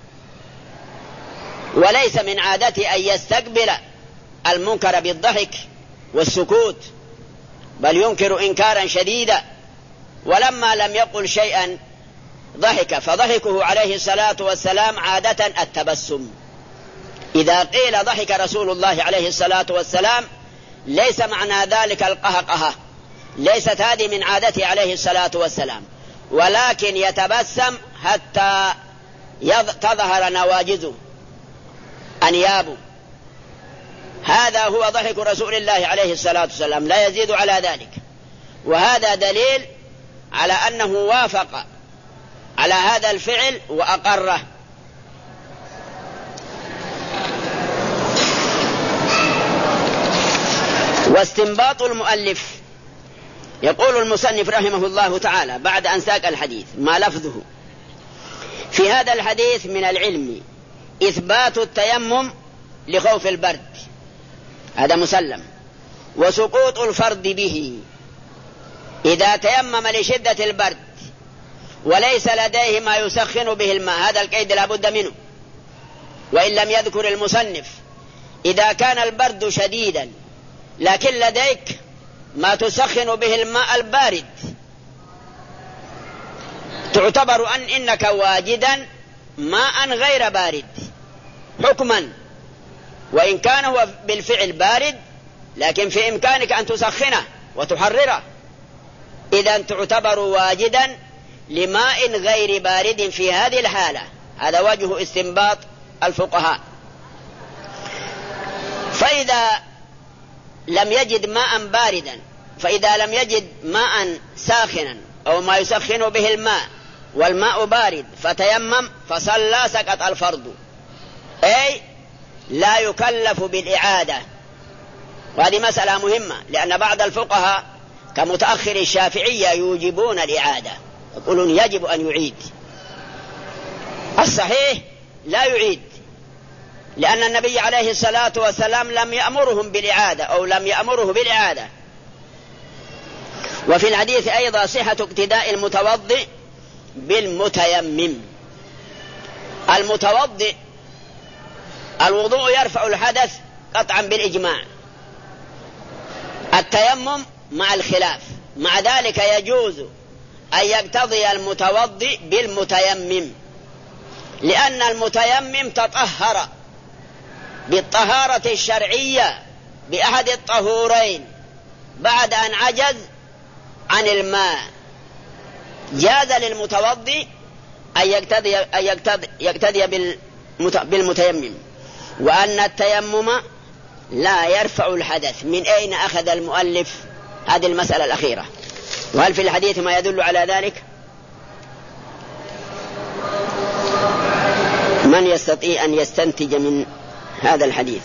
وليس من عادته أن يستقبل المنكر بالضحك والسكوت، بل ينكر إنكارا شديدا. ولما لم يقل شيئا ضحك، فضحكه عليه الصلاة والسلام عادة التبسم. إذا قيل ضحك رسول الله عليه الصلاة والسلام ليس معنى ذلك القهقهة، ليست هذه من عادته عليه الصلاة والسلام، ولكن يتبسم حتى تظهر نواجذه أنيابه. هذا هو ضحك رسول الله عليه الصلاة والسلام، لا يزيد على ذلك. وهذا دليل على أنه وافق على هذا الفعل وأقره. واستنباط المؤلف، يقول المصنف رحمه الله تعالى بعد أن ساق الحديث ما لفظه: في هذا الحديث من العلم إثبات التيمم لخوف البرد، هذا مسلم، وسقوط الفرض به إذا تيمم لشدة البرد وليس لديه ما يسخن به الماء، هذا القيد لا بد منه. وإن لم يذكر المصنف إذا كان البرد شديدا لكن لديك ما تسخن به الماء البارد، تعتبر أن إنك واجدا ماء غير بارد حكما، وإن كان هو بالفعل بارد لكن في إمكانك أن تسخنه وتحرره، إذن تعتبر واجدا لماء غير بارد في هذه الحالة. هذا وجه استنباط الفقهاء. فإذا لم يجد ماء باردا، فإذا لم يجد ماء ساخنا أو ما يسخن به الماء والماء بارد فتيمم فصلى سقط الفرض، أي لا يكلف بالإعادة. وهذه مسألة مهمة، لأن بعض الفقهاء كمتأخر الشافعية يوجبون الإعادة، يقولون يجب أن يعيد. الصحيح لا يعيد، لأن النبي عليه الصلاة والسلام لم يأمرهم بالإعادة أو لم يأمره بالإعادة. وفي الحديث أيضا صحة اقتداء المتوضئ بالمتيمم. المتوضئ الوضوء يرفع الحدث قطعا بالإجماع، التيمم مع الخلاف، مع ذلك يجوز أن يقتضي المتوضئ بالمتيمم، لأن المتيمم تطهر بالطهارة الشرعية بأحد الطهورين بعد أن عجز عن الماء، جاز للمتوضئ أن يقتدي, أن يقتدي, يقتدي بالمتيمم. وأن التيمم لا يرفع الحدث. من أين أخذ المؤلف هذه المسألة الأخيرة؟ وهل في الحديث ما يدل على ذلك؟ من يستطيع أن يستنتج من هذا الحديث؟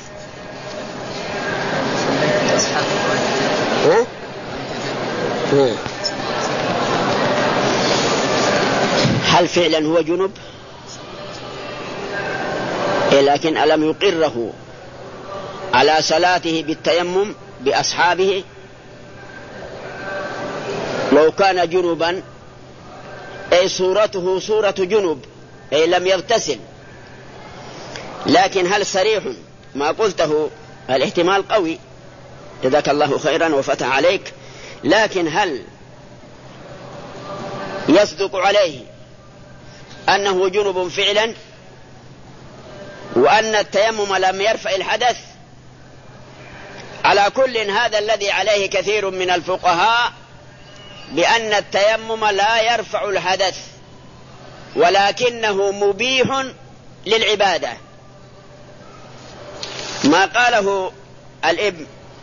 ها؟ ها. هل فعلا هو جنب؟ لكن ألم يقره على صلاته بالتيمم بأصحابه؟ لو كان جنبا أي صورته صورة جنب، أي لم يغتسل. لكن هل صريح ما قلته؟ الاحتمال قوي، جزاك الله خيرا وفتح عليك. لكن هل يصدق عليه أنه جنب فعلا وأن التيمم لم يرفع الحدث؟ على كل هذا الذي عليه كثير من الفقهاء بأن التيمم لا يرفع الحدث، ولكنه مبيح للعبادة. ما قاله الابن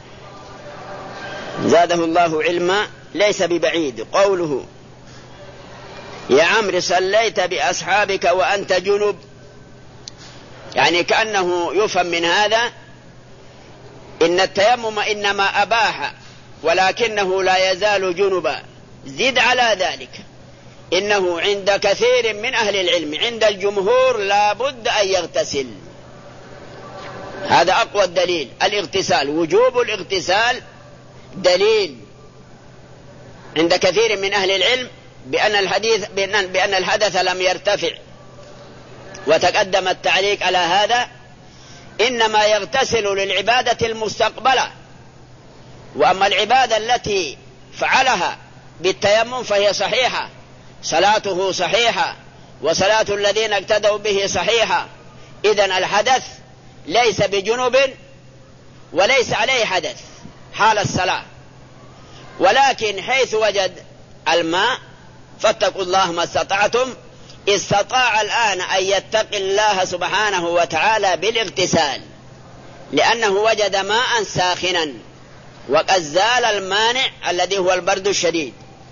زاده الله علما ليس ببعيد، قوله يا عمرو صليت بأصحابك وأنت جنب، يعني كأنه يفهم من هذا إن التيمم إنما أباح ولكنه لا يزال جنبا. زد على ذلك إنه عند كثير من أهل العلم عند الجمهور لا بد أن يغتسل. هذا أقوى الدليل، الاغتسال، وجوب الاغتسال دليل عند كثير من أهل العلم بأن الحديث بأن, بأن الحدث لم يرتفع. وتقدم التعليق على هذا، إنما يغتسل للعبادة المستقبلة، وأما العبادة التي فعلها بالتيمم فهي صحيحة، صلاته صحيحة وصلاة الذين اقتدوا به صحيحة. إذن الحدث ليس بجنب وليس عليه حدث حال الصلاة، ولكن حيث وجد الماء فاتقوا الله ما استطعتم. استطاع الآن أن يتقي الله سبحانه وتعالى بالاغتسال، لأنه وجد ماء ساخنا وقد زال المانع الذي هو البرد الشديد.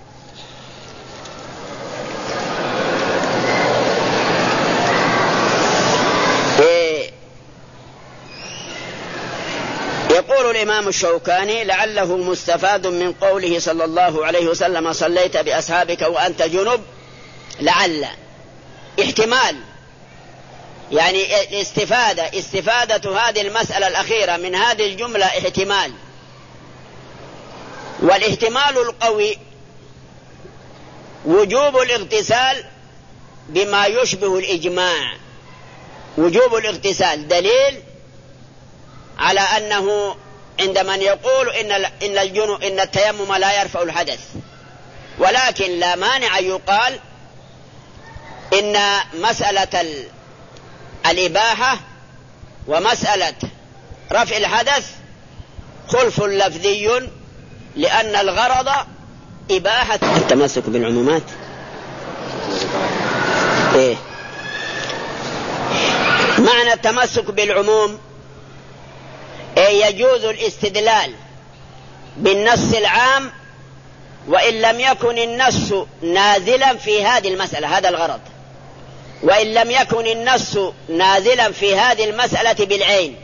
يقول الإمام الشوكاني لعله مستفاد من قوله صلى الله عليه وسلم صليت بأصحابك وأنت جنب، لعل احتمال، يعني الاستفادة استفادة هذه المسألة الأخيرة من هذه الجملة احتمال. والاحتمال القوي وجوب الاغتسال بما يشبه الإجماع. وجوب الاغتسال دليل على أنه عند من يقول إن إن الجنوب إن التيمم لا يرفع الحدث، ولكن لا مانع يقال إن مسألة الإباحة ومسألة رفع الحدث خلف لفظي، لأن الغرض إباحة التمسك بالعمومات. إيه معنى التمسك بالعموم؟ إيه يجوز الاستدلال بالنص العام وإن لم يكن النص نازلا في هذه المسألة، هذا الغرض، وإن لم يكن النص نازلا في هذه المسألة بالعين،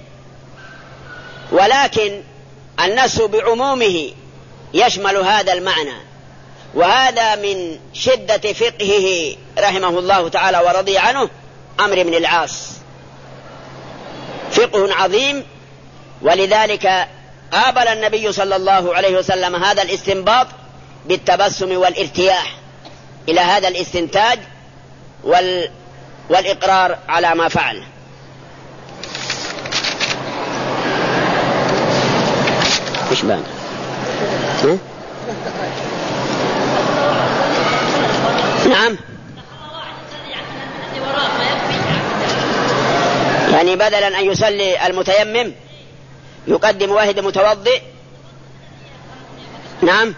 ولكن النص بعمومه يشمل هذا المعنى. وهذا من شدة فقهه رحمه الله تعالى ورضي عنه عمرو بن العاص، فقه عظيم. ولذلك قابل النبي صلى الله عليه وسلم هذا الاستنباط بالتبسم والارتياح إلى هذا الاستنتاج وال... والإقرار على ما فعل. إيش بان؟ نعم، يعني بدلا أن يصلي المتيمم يقدم واحد متوضئ. نعم،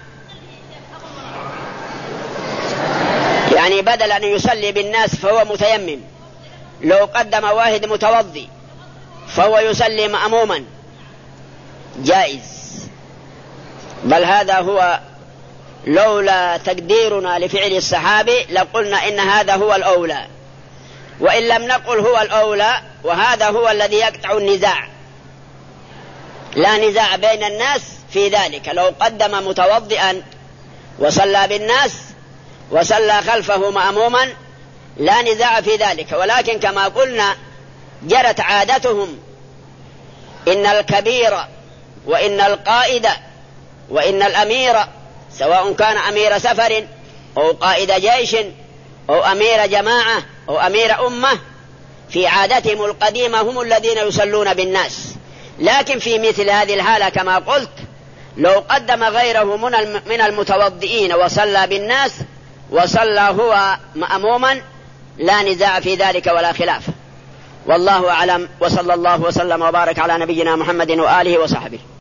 يعني بدل أن يصلي بالناس فهو متيمم، لو قدم واحد متوضئ فهو يصلي مأموما جائز. بل هذا هو، لولا تقديرنا لفعل الصحابي لقلنا إن هذا هو الأولى، وإن لم نقل هو الأولى، وهذا هو الذي يقطع النزاع، لا نزاع بين الناس في ذلك. لو قدم متوضئا وصلى بالناس وصلى خلفه مأموما لا نزاع في ذلك، ولكن كما قلنا جرت عادتهم إن الكبير وإن القائد وإن الأمير، سواء كان أمير سفر أو قائد جيش أو أمير جماعة أو أمير أمة، في عادتهم القديمة هم الذين يصلون بالناس. لكن في مثل هذه الحالة كما قلت، لو قدم غيره من المتوضئين وصلى بالناس وصلى هو مأموما لا نزاع في ذلك ولا خلاف. والله أعلم، وصلى الله وسلم وبارك على نبينا محمد وآله وصحبه.